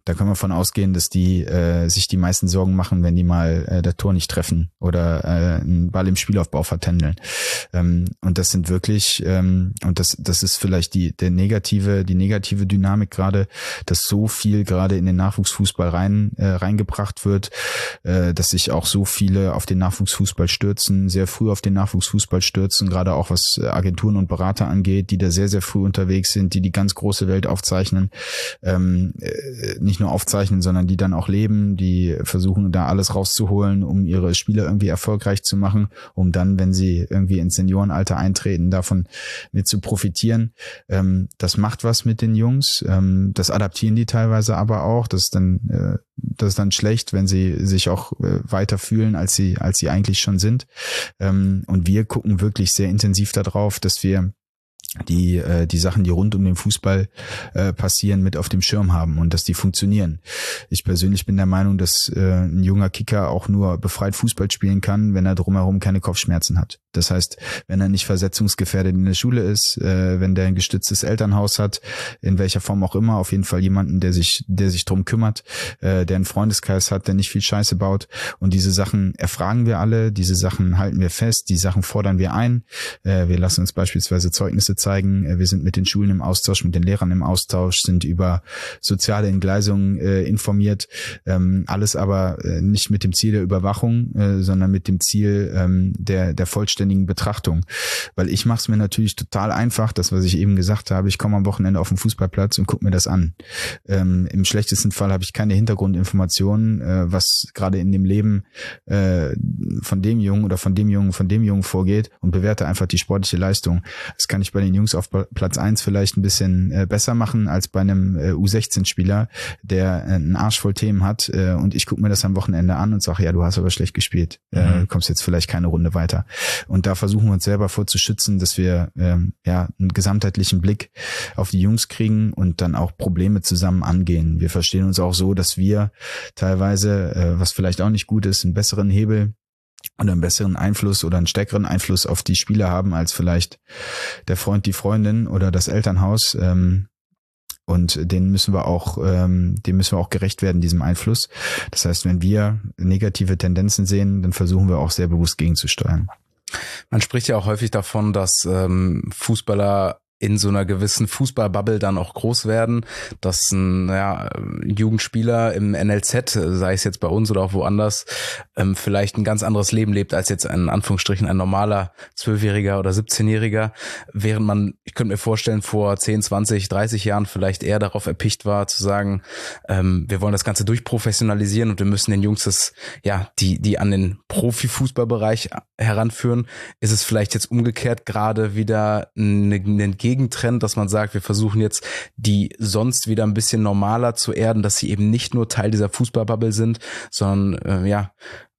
da können wir von ausgehen, dass die äh, sich die meisten Sorgen machen, wenn die mal äh, das Tor nicht treffen oder äh, einen Ball im Spielaufbau vertändeln. Ähm, und das sind wirklich, ähm, und das das ist vielleicht die der negative, die negative Dynamik gerade, dass so viel gerade in den Nachwuchsfußball rein äh, reingebracht wird, äh, dass sich auch so viele auf den Nachwuchsfußball stürzen, sehr früh auf den Nachwuchsfußball stürzen, gerade auch was Agenturen und Berater angeht, die da sehr, sehr früh unterwegs sind, die die ganz große Welt aufzeichnen, ähm, nicht nur aufzeichnen, sondern die dann auch leben, die versuchen da alles rauszuholen, um ihre Spieler irgendwie erfolgreich zu machen, um dann, wenn sie irgendwie ins Seniorenalter eintreten, davon mit zu profitieren. Ähm, das macht was mit den Jungs, ähm, das adaptieren die teilweise aber auch, das ist dann, äh, das ist dann schlecht, wenn sie sich auch äh, weiter fühlen, als sie, als sie eigentlich schon sind. Ähm, und wir gucken wirklich sehr intensiv darauf, dass wir die äh, die Sachen, die rund um den Fußball äh, passieren, mit auf dem Schirm haben und dass die funktionieren. Ich persönlich bin der Meinung, dass äh, ein junger Kicker auch nur befreit Fußball spielen kann, wenn er drumherum keine Kopfschmerzen hat. Das heißt, wenn er nicht versetzungsgefährdet in der Schule ist, äh, wenn der ein gestütztes Elternhaus hat, in welcher Form auch immer, auf jeden Fall jemanden, der sich der sich drum kümmert, äh, der einen Freundeskreis hat, der nicht viel Scheiße baut. Und diese Sachen erfragen wir alle, diese Sachen halten wir fest, die Sachen fordern wir ein. Äh, wir lassen uns beispielsweise Zeugnisse zeigen. Wir sind mit den Schulen im Austausch, mit den Lehrern im Austausch, sind über soziale Entgleisungen äh, informiert. Ähm, alles aber äh, nicht mit dem Ziel der Überwachung, äh, sondern mit dem Ziel ähm, der der vollständigen Betrachtung. Weil ich mache es mir natürlich total einfach, das, was ich eben gesagt habe, ich komme am Wochenende auf den Fußballplatz und gucke mir das an. Ähm, im schlechtesten Fall habe ich keine Hintergrundinformationen, äh, was gerade in dem Leben äh, von dem Jungen oder von dem Jungen, von dem Jungen vorgeht und bewerte einfach die sportliche Leistung. Das kann ich bei den Jungs auf Platz eins vielleicht ein bisschen äh, besser machen als bei einem äh, U sechzehn Spieler, der äh, einen Arsch voll Themen hat äh, und ich gucke mir das am Wochenende an und sage, ja, du hast aber schlecht gespielt, mhm. äh, kommst jetzt vielleicht keine Runde weiter. Und da versuchen wir uns selber vorzuschützen, dass wir ähm, ja einen gesamtheitlichen Blick auf die Jungs kriegen und dann auch Probleme zusammen angehen. Wir verstehen uns auch so, dass wir teilweise, äh, was vielleicht auch nicht gut ist, einen besseren Hebel oder einen besseren Einfluss oder einen stärkeren Einfluss auf die Spieler haben als vielleicht der Freund, die Freundin oder das Elternhaus. Ähm, und den müssen wir auch, ähm, dem müssen wir auch gerecht werden, diesem Einfluss. Das heißt, wenn wir negative Tendenzen sehen, dann versuchen wir auch sehr bewusst gegenzusteuern. Man spricht ja auch häufig davon, dass ähm, Fußballer in so einer gewissen Fußballbubble dann auch groß werden, dass ein ja, Jugendspieler im N L Z, sei es jetzt bei uns oder auch woanders, ähm, vielleicht ein ganz anderes Leben lebt als jetzt in Anführungsstrichen ein normaler Zwölfjähriger oder siebzehnjähriger, während man, ich könnte mir vorstellen, vor zehn, zwanzig, dreißig Jahren vielleicht eher darauf erpicht war, zu sagen, ähm, wir wollen das Ganze durchprofessionalisieren und wir müssen den Jungs das, ja, die, die an den Profifußballbereich heranführen. Ist es vielleicht jetzt umgekehrt gerade wieder eine, eine Gegentrend, dass man sagt, wir versuchen jetzt die sonst wieder ein bisschen normaler zu erden, dass sie eben nicht nur Teil dieser Fußballbubble sind, sondern äh, ja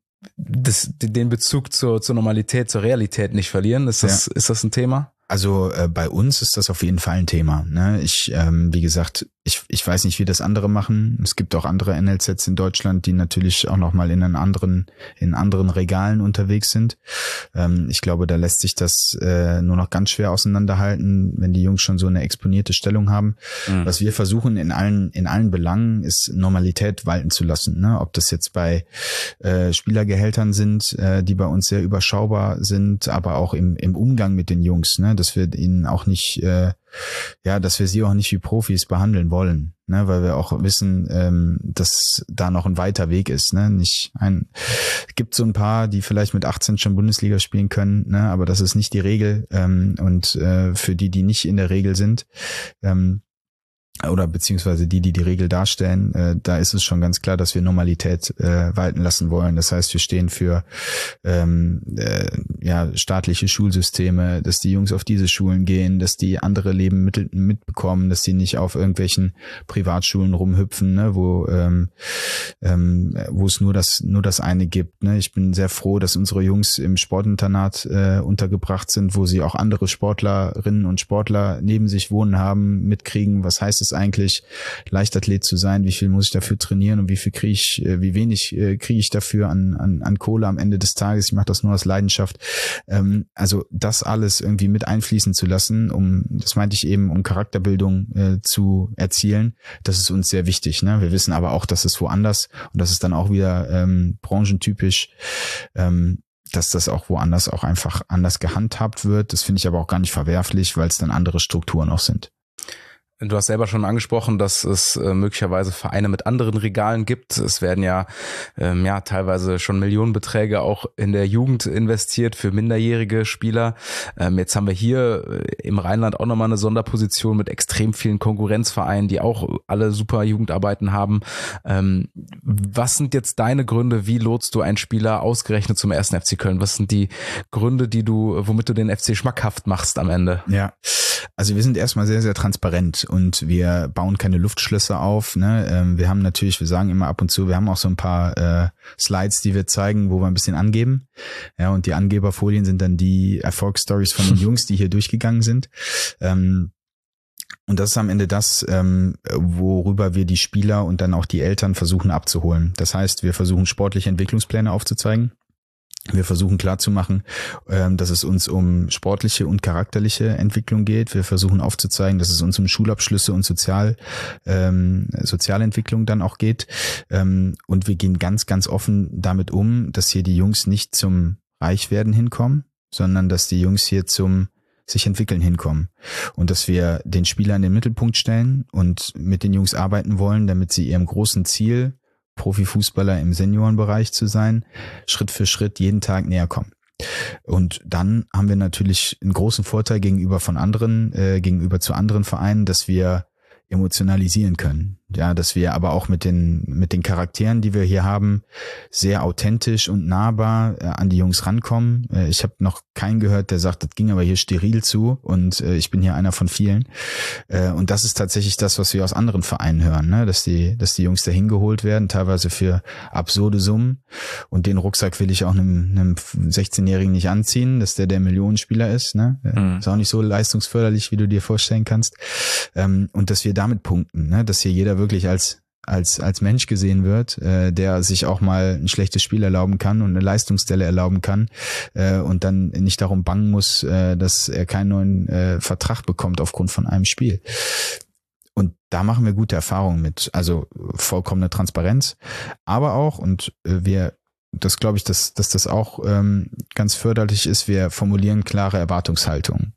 das, den Bezug zur, zur Normalität, zur Realität nicht verlieren. Ist das, ja. ist das ein Thema? Also äh, bei uns ist das auf jeden Fall ein Thema. Ne? Ich, ähm, wie gesagt, ich, ich weiß nicht, wie das andere machen. Es gibt auch andere N L Zs in Deutschland, die natürlich auch nochmal in einen anderen, in anderen Regalen unterwegs sind. Ähm, ich glaube, da lässt sich das äh, nur noch ganz schwer auseinanderhalten, wenn die Jungs schon so eine exponierte Stellung haben. Mhm. Was wir versuchen in allen, in allen Belangen ist Normalität walten zu lassen. Ne? Ob das jetzt bei äh, Spielergehältern sind, äh, die bei uns sehr überschaubar sind, aber auch im, im Umgang mit den Jungs, ne? Dass wir ihnen auch nicht, äh, ja, dass wir sie auch nicht wie Profis behandeln wollen, ne, weil wir auch wissen, ähm, dass da noch ein weiter Weg ist, ne, nicht ein, es gibt so ein paar, die vielleicht mit achtzehn schon Bundesliga spielen können, ne, aber das ist nicht die Regel, ähm, und äh, für die, die nicht in der Regel sind, ähm, oder beziehungsweise die, die die Regel darstellen, äh, da ist es schon ganz klar, dass wir Normalität äh, walten lassen wollen. Das heißt, wir stehen für ähm, äh, ja staatliche Schulsysteme, dass die Jungs auf diese Schulen gehen, dass die andere Lebensmittel mitbekommen, dass sie nicht auf irgendwelchen Privatschulen rumhüpfen, ne, wo ähm, ähm, wo es nur das nur das eine gibt. Ne. Ich bin sehr froh, dass unsere Jungs im Sportinternat äh, untergebracht sind, wo sie auch andere Sportlerinnen und Sportler neben sich wohnen haben, mitkriegen, was heißt es es eigentlich, Leichtathlet zu sein? Wie viel muss ich dafür trainieren und wie viel kriege ich, wie wenig kriege ich dafür an, an, an Kohle am Ende des Tages? Ich mache das nur aus Leidenschaft. Ähm, also das alles irgendwie mit einfließen zu lassen, um, das meinte ich eben, um Charakterbildung äh, zu erzielen, das ist uns sehr wichtig. Ne? Wir wissen aber auch, dass es woanders, und das ist dann auch wieder ähm, branchentypisch, ähm, dass das auch woanders auch einfach anders gehandhabt wird. Das finde ich aber auch gar nicht verwerflich, weil es dann andere Strukturen auch sind. Du hast selber schon angesprochen, dass es äh, möglicherweise Vereine mit anderen Regalen gibt. Es werden ja ähm, ja teilweise schon Millionenbeträge auch in der Jugend investiert für minderjährige Spieler. Ähm, jetzt haben wir hier äh, im Rheinland auch nochmal eine Sonderposition mit extrem vielen Konkurrenzvereinen, die auch alle super Jugendarbeiten haben. Ähm, was sind jetzt deine Gründe? Wie lotst du einen Spieler ausgerechnet zum ersten F C Köln? Was sind die Gründe, die du, womit du den F C schmackhaft machst am Ende? Ja, also wir sind erstmal sehr, sehr transparent. Und wir bauen keine Luftschlösser auf. Ne? Ähm, wir haben natürlich, wir sagen immer ab und zu, wir haben auch so ein paar äh, Slides, die wir zeigen, wo wir ein bisschen angeben. Ja, und die Angeberfolien sind dann die Erfolgsstories von den Jungs, die hier durchgegangen sind. Ähm, und das ist am Ende das, ähm, worüber wir die Spieler und dann auch die Eltern versuchen abzuholen. Das heißt, wir versuchen sportliche Entwicklungspläne aufzuzeigen. Wir versuchen klarzumachen, dass es uns um sportliche und charakterliche Entwicklung geht. Wir versuchen aufzuzeigen, dass es uns um Schulabschlüsse und Sozial, ähm, Sozialentwicklung dann auch geht. Und wir gehen ganz, ganz offen damit um, dass hier die Jungs nicht zum Reichwerden hinkommen, sondern dass die Jungs hier zum sich entwickeln hinkommen. Und dass wir den Spieler in den Mittelpunkt stellen und mit den Jungs arbeiten wollen, damit sie ihrem großen Ziel, Profifußballer im Seniorenbereich zu sein, Schritt für Schritt jeden Tag näher kommen. Und dann haben wir natürlich einen großen Vorteil gegenüber von anderen, äh, gegenüber zu anderen Vereinen, dass wir emotionalisieren können. Ja, dass wir aber auch mit den mit den Charakteren, die wir hier haben, sehr authentisch und nahbar äh, an die Jungs rankommen. Äh, ich habe noch keinen gehört, der sagt, das ging aber hier steril zu und äh, ich bin hier einer von vielen. Äh, und das ist tatsächlich das, was wir aus anderen Vereinen hören, ne? dass die dass die Jungs dahin geholt werden, teilweise für absurde Summen. Und den Rucksack will ich auch einem, einem sechzehnjährigen nicht anziehen, dass der der Millionenspieler ist. Ne? Mhm. Ist auch nicht so leistungsförderlich, wie du dir vorstellen kannst. Ähm, und dass wir damit punkten, ne? Dass hier jeder wirklich als als als Mensch gesehen wird, äh, der sich auch mal ein schlechtes Spiel erlauben kann und eine Leistungsdelle erlauben kann äh, und dann nicht darum bangen muss, äh, dass er keinen neuen äh, Vertrag bekommt aufgrund von einem Spiel. Und da machen wir gute Erfahrungen mit, also vollkommene Transparenz, aber auch, und äh, wir das glaube ich, dass dass das auch ähm, ganz förderlich ist, wir formulieren klare Erwartungshaltungen.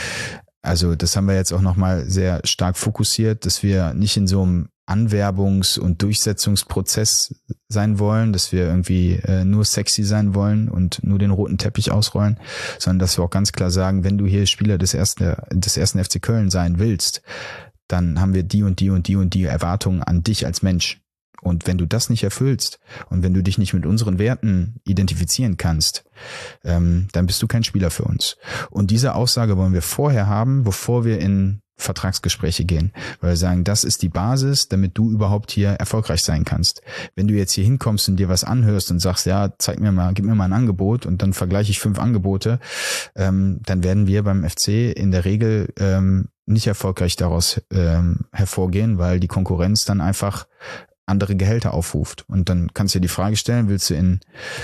Also das haben wir jetzt auch nochmal sehr stark fokussiert, dass wir nicht in so einem Anwerbungs- und Durchsetzungsprozess sein wollen, dass wir irgendwie äh, nur sexy sein wollen und nur den roten Teppich ausrollen, sondern dass wir auch ganz klar sagen, wenn du hier Spieler des ersten, des ersten F C Köln sein willst, dann haben wir die und die und die und die Erwartungen an dich als Mensch. Und wenn du das nicht erfüllst und wenn du dich nicht mit unseren Werten identifizieren kannst, ähm, dann bist du kein Spieler für uns. Und diese Aussage wollen wir vorher haben, bevor wir in Vertragsgespräche gehen, weil wir sagen, das ist die Basis, damit du überhaupt hier erfolgreich sein kannst. Wenn du jetzt hier hinkommst und dir was anhörst und sagst, ja, zeig mir mal, gib mir mal ein Angebot und dann vergleiche ich fünf Angebote, ähm, dann werden wir beim F C in der Regel ähm, nicht erfolgreich daraus ähm, hervorgehen, weil die Konkurrenz dann einfach andere Gehälter aufruft. Und dann kannst du dir die Frage stellen, willst du in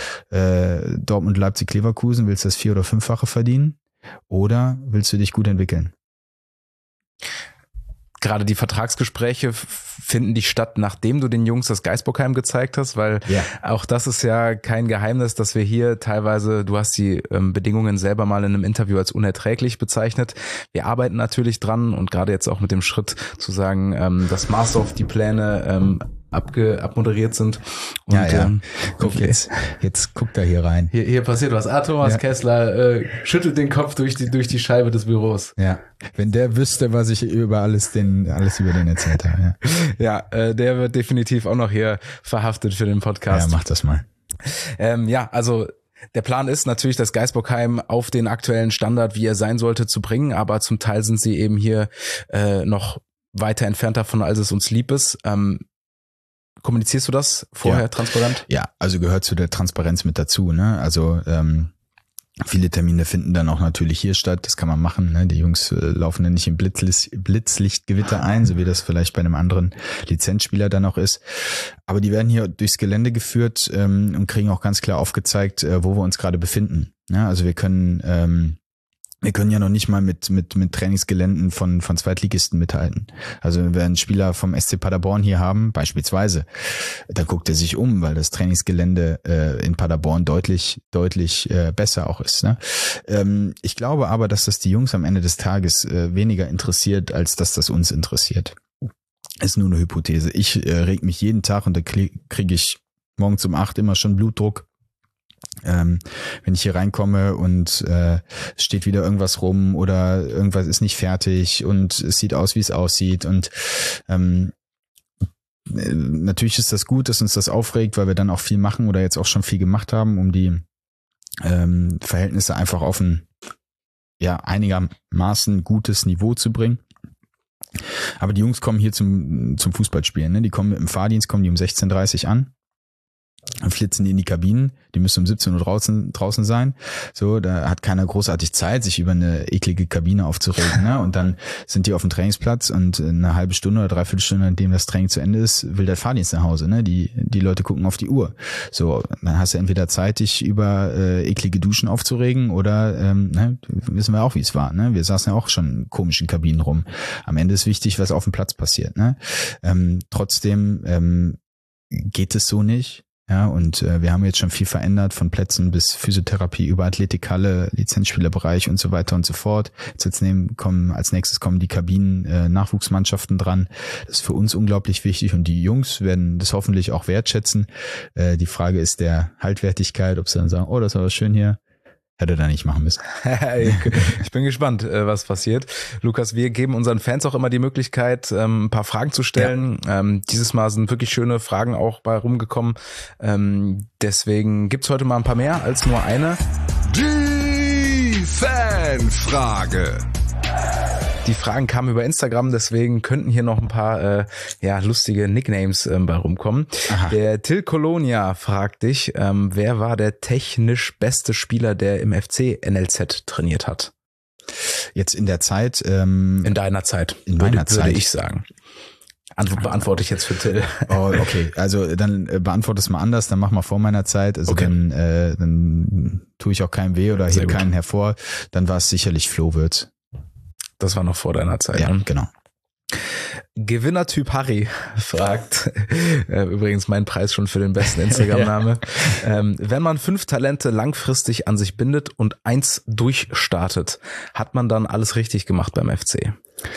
äh, Dortmund, Leipzig, Leverkusen, willst du das vier- oder fünffache verdienen oder willst du dich gut entwickeln? Gerade die Vertragsgespräche finden die statt, nachdem du den Jungs das Geisbockheim gezeigt hast, weil yeah. auch das ist ja kein Geheimnis, dass wir hier teilweise, du hast die ähm, Bedingungen selber mal in einem Interview als unerträglich bezeichnet. Wir arbeiten natürlich dran und gerade jetzt auch mit dem Schritt zu sagen, ähm, dass Master of die Pläne ähm, abge, abmoderiert sind. Und, ja, ja. Ähm, guck jetzt, jetzt guckt er hier rein. Hier, hier passiert was. Ah, Thomas ja. Kessler äh, schüttelt den Kopf durch die durch die Scheibe des Büros. Ja, wenn der wüsste, was ich über alles den alles über den erzählt habe. Ja, ja äh, der wird definitiv auch noch hier verhaftet für den Podcast. Ja, mach das mal. Ähm, ja, also der Plan ist natürlich, das Geisbockheim auf den aktuellen Standard, wie er sein sollte, zu bringen, aber zum Teil sind sie eben hier äh, noch weiter entfernt davon, als es uns lieb ist. Ähm, Kommunizierst du das vorher ja. transparent? Ja, also gehört zu der Transparenz mit dazu, ne? Also ähm, Viele Termine finden dann auch natürlich hier statt. Das kann man machen. Ne? Die Jungs äh, laufen dann nicht im Blitzlicht, Blitzlichtgewitter ein, so wie das vielleicht bei einem anderen Lizenzspieler dann auch ist. Aber die werden hier durchs Gelände geführt ähm, und kriegen auch ganz klar aufgezeigt, äh, wo wir uns gerade befinden. Ja, also wir können ähm, wir können ja noch nicht mal mit mit mit Trainingsgeländen von von Zweitligisten mithalten. Also wenn wir einen Spieler vom S C Paderborn hier haben, beispielsweise, dann guckt er sich um, weil das Trainingsgelände äh, in Paderborn deutlich deutlich äh, besser auch ist. Ne? Ähm, ich glaube aber, dass das die Jungs am Ende des Tages äh, weniger interessiert, als dass das uns interessiert. Ist nur eine Hypothese. Ich äh, reg mich jeden Tag und da kriege ich morgens um acht immer schon Blutdruck. Ähm, wenn ich hier reinkomme und äh, steht wieder irgendwas rum oder irgendwas ist nicht fertig und es sieht aus, wie es aussieht und ähm, natürlich ist das gut, dass uns das aufregt, weil wir dann auch viel machen oder jetzt auch schon viel gemacht haben, um die ähm, Verhältnisse einfach auf ein ja einigermaßen gutes Niveau zu bringen. Aber die Jungs kommen hier zum zum Fußballspielen, ne? Die kommen mit dem Fahrdienst, kommen die um sechzehn Uhr dreißig an. Dann flitzen die in die Kabinen, die müssen um siebzehn Uhr draußen draußen sein. So, da hat keiner großartig Zeit, sich über eine eklige Kabine aufzuregen. Ne? Und dann sind die auf dem Trainingsplatz und eine halbe Stunde oder dreiviertel Stunde, nachdem das Training zu Ende ist, will der Fahrdienst nach Hause. Ne? Die die Leute gucken auf die Uhr. So, dann hast du entweder Zeit, dich über äh, eklige Duschen aufzuregen oder ähm, ne, wissen wir auch, wie es war. Ne? Wir saßen ja auch schon in komischen Kabinen rum. Am Ende ist wichtig, was auf dem Platz passiert. Ne? Ähm, trotzdem ähm, geht es so nicht. Ja, und äh, wir haben jetzt schon viel verändert, von Plätzen bis Physiotherapie über Athletikhalle, Lizenzspielerbereich und so weiter und so fort. Jetzt, jetzt nehmen, kommen, als nächstes kommen die Kabinen, äh, Nachwuchsmannschaften dran. Das ist für uns unglaublich wichtig und die Jungs werden das hoffentlich auch wertschätzen. Äh, die Frage ist der Haltwertigkeit, ob sie dann sagen, oh, das war aber schön hier. Hätte da nicht machen müssen. Ich bin gespannt, was passiert. Lukas, wir geben unseren Fans auch immer die Möglichkeit, ein paar Fragen zu stellen. Ja. Dieses Mal sind wirklich schöne Fragen auch bei rumgekommen. Deswegen gibt's heute mal ein paar mehr als nur eine. Die Fanfrage. Die Fragen kamen über Instagram, deswegen könnten hier noch ein paar äh, ja lustige Nicknames ähm, bei rumkommen. Aha. Der Till Colonia fragt dich, ähm, wer war der technisch beste Spieler, der im F C N L Z trainiert hat? Jetzt in der Zeit? Ähm, in deiner Zeit, in meiner würde, Zeit. würde ich sagen. Antwort beantworte ich jetzt für Till. Oh, okay. Also dann äh, beantworte es mal anders, dann mach mal vor meiner Zeit. Also okay. dann, äh, dann tue ich auch keinem weh oder heb keinen hervor. Dann war es sicherlich Flo Wirtz. Das war noch vor deiner Zeit. Ja, ne? Genau. Gewinnertyp Harry fragt, äh, übrigens mein Preis schon für den besten Instagram-Name, ja. ähm, wenn man fünf Talente langfristig an sich bindet und eins durchstartet, hat man dann alles richtig gemacht beim F C?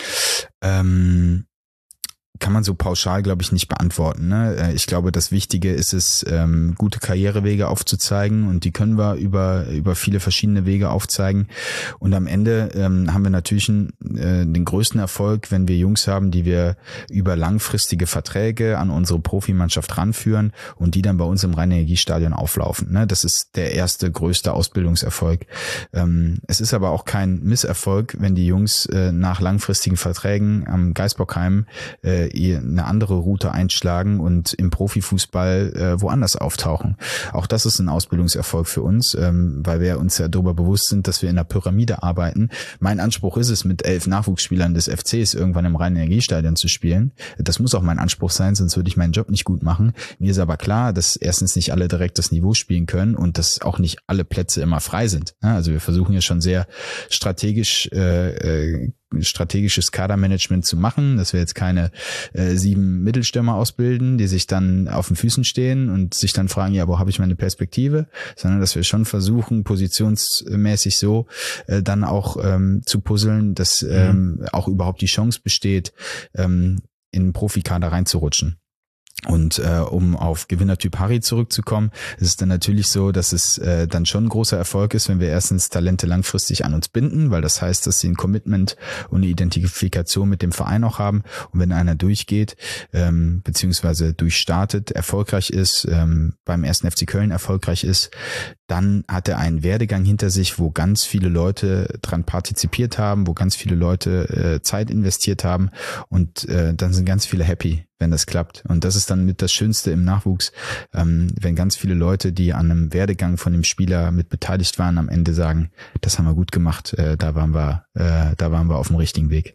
Ähm, kann man so pauschal, glaube ich, nicht beantworten. Ne? Ich glaube, das Wichtige ist es, ähm, gute Karrierewege aufzuzeigen und die können wir über über viele verschiedene Wege aufzeigen. Und am Ende ähm, haben wir natürlich einen, äh, den größten Erfolg, wenn wir Jungs haben, die wir über langfristige Verträge an unsere Profimannschaft ranführen und die dann bei uns im Rhein-Energiestadion auflaufen. Ne? Das ist der erste, größte Ausbildungserfolg. Ähm, es ist aber auch kein Misserfolg, wenn die Jungs äh, nach langfristigen Verträgen am Geisbockheim äh, eine andere Route einschlagen und im Profifußball äh, woanders auftauchen. Auch das ist ein Ausbildungserfolg für uns, ähm, weil wir uns ja darüber bewusst sind, dass wir in einer Pyramide arbeiten. Mein Anspruch ist es, mit elf Nachwuchsspielern des F Cs irgendwann im Rhein-Energiestadion zu spielen. Das muss auch mein Anspruch sein, sonst würde ich meinen Job nicht gut machen. Mir ist aber klar, dass erstens nicht alle direkt das Niveau spielen können und dass auch nicht alle Plätze immer frei sind. Also wir versuchen ja schon sehr strategisch äh, äh, strategisches Kadermanagement zu machen, dass wir jetzt keine äh, sieben Mittelstürmer ausbilden, die sich dann auf den Füßen stehen und sich dann fragen, ja, wo habe ich meine Perspektive, sondern dass wir schon versuchen, positionsmäßig so äh, dann auch ähm, zu puzzeln, dass ähm, auch überhaupt die Chance besteht, ähm, in einen Profikader reinzurutschen. Und äh, um auf Gewinnertyp Harry zurückzukommen, ist es dann natürlich so, dass es äh, dann schon ein großer Erfolg ist, wenn wir erstens Talente langfristig an uns binden, weil das heißt, dass sie ein Commitment und eine Identifikation mit dem Verein auch haben. Und wenn einer durchgeht, ähm, beziehungsweise durchstartet, erfolgreich ist, ähm, beim ersten F C Köln erfolgreich ist, dann hat er einen Werdegang hinter sich, wo ganz viele Leute dran partizipiert haben, wo ganz viele Leute äh, Zeit investiert haben und äh, dann sind ganz viele happy, wenn das klappt. Und das ist dann mit das Schönste im Nachwuchs, ähm, wenn ganz viele Leute, die an einem Werdegang von dem Spieler mit beteiligt waren, am Ende sagen, das haben wir gut gemacht, äh, da waren wir, äh, da waren wir auf dem richtigen Weg.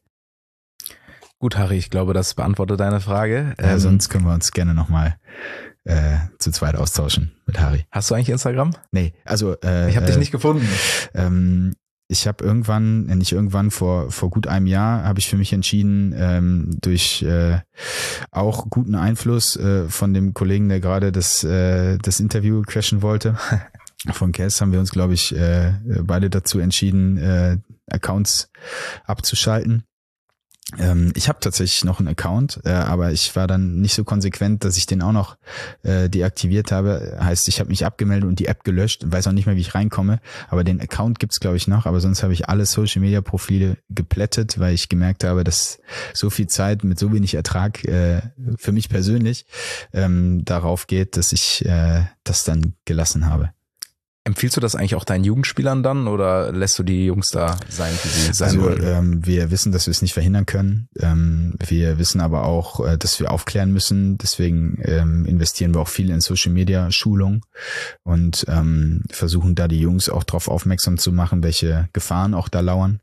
Gut, Harry, ich glaube, das beantwortet deine Frage. Ja, ähm, sonst können wir uns gerne nochmal äh, zu zweit austauschen mit Harry. Hast du eigentlich Instagram? Nee, also äh, Ich habe dich äh, nicht gefunden. Ähm, ich habe irgendwann, äh, nicht irgendwann, vor vor gut einem Jahr habe ich für mich entschieden, ähm, durch äh, auch guten Einfluss äh, von dem Kollegen, der gerade das äh, das Interview crashen wollte, von Cass, haben wir uns, glaube ich, äh, beide dazu entschieden, äh, Accounts abzuschalten. Ähm, ich habe tatsächlich noch einen Account, äh, aber ich war dann nicht so konsequent, dass ich den auch noch äh, deaktiviert habe. Heißt, ich habe mich abgemeldet und die App gelöscht, weiß auch nicht mehr, wie ich reinkomme, aber den Account gibt's, glaube ich, noch, aber sonst habe ich alle Social-Media-Profile geplättet, weil ich gemerkt habe, dass so viel Zeit mit so wenig Ertrag äh, für mich persönlich ähm, darauf geht, dass ich äh, das dann gelassen habe. Empfiehlst du das eigentlich auch deinen Jugendspielern dann oder lässt du die Jungs da sein, wie sie sein Also wollen? ähm, wir wissen, dass wir es nicht verhindern können. Ähm, wir wissen aber auch, äh, dass wir aufklären müssen. Deswegen ähm, investieren wir auch viel in Social Media Schulung und ähm, versuchen da die Jungs auch darauf aufmerksam zu machen, welche Gefahren auch da lauern.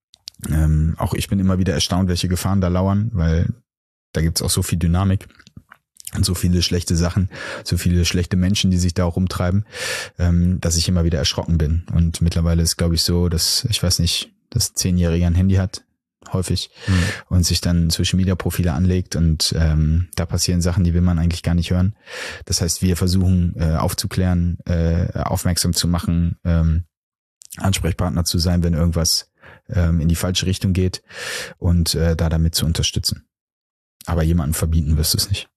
Ähm, auch ich bin immer wieder erstaunt, welche Gefahren da lauern, weil da gibt's auch so viel Dynamik. Und so viele schlechte Sachen, so viele schlechte Menschen, die sich da auch rumtreiben, ähm, dass ich immer wieder erschrocken bin. Und mittlerweile ist, glaube ich, so, dass, ich weiß nicht, dass Zehnjähriger ein Handy hat, häufig, mhm. und sich dann Social-Media-Profile anlegt und ähm, da passieren Sachen, die will man eigentlich gar nicht hören. Das heißt, wir versuchen äh, aufzuklären, äh, aufmerksam zu machen, ähm, Ansprechpartner zu sein, wenn irgendwas ähm, in die falsche Richtung geht und äh, da damit zu unterstützen. Aber jemanden verbieten wirst du es nicht.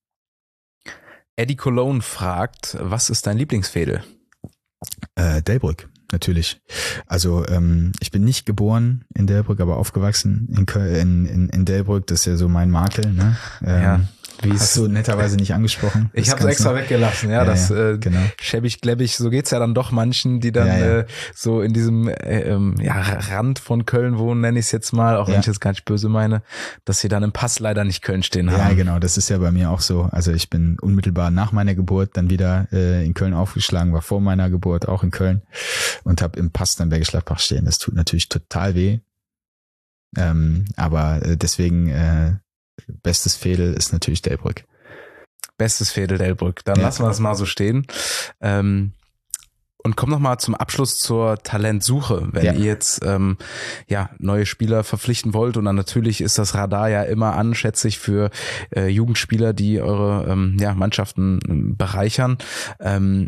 Eddie Cologne fragt, was ist dein Lieblingsfädel? Äh, Delbrück, natürlich. Also ähm, ich bin nicht geboren in Delbrück, aber aufgewachsen in, Köl- in, in, in Delbrück. Das ist ja so mein Makel. Ne? Ähm, ja. Wie hast du netterweise nicht angesprochen? Ich habe es extra weggelassen, ja, ja das ja, äh, genau. schäbig, gläbbig, so geht's ja dann doch manchen, die dann ja, ja. Äh, so in diesem äh, ähm, ja, Rand von Köln wohnen, nenne ich es jetzt mal, auch ja. wenn ich jetzt gar nicht böse meine, dass sie dann im Pass leider nicht Köln stehen haben. Ja, genau, das ist ja bei mir auch so. Also ich bin unmittelbar nach meiner Geburt dann wieder äh, in Köln aufgeschlagen, war vor meiner Geburt auch in Köln und habe im Pass dann Bergisch Gladbach stehen. Das tut natürlich total weh, ähm, aber äh, deswegen äh, bestes Fädel ist natürlich Delbrück. Bestes Fädel Delbrück. Dann ja. lassen wir das mal so stehen. Ähm, und komm noch mal zum Abschluss zur Talentsuche. Wenn ja. ihr jetzt ähm, ja neue Spieler verpflichten wollt und dann natürlich ist das Radar ja immer an, schätze ich, für äh, Jugendspieler, die eure ähm, ja, Mannschaften äh, bereichern. Ähm,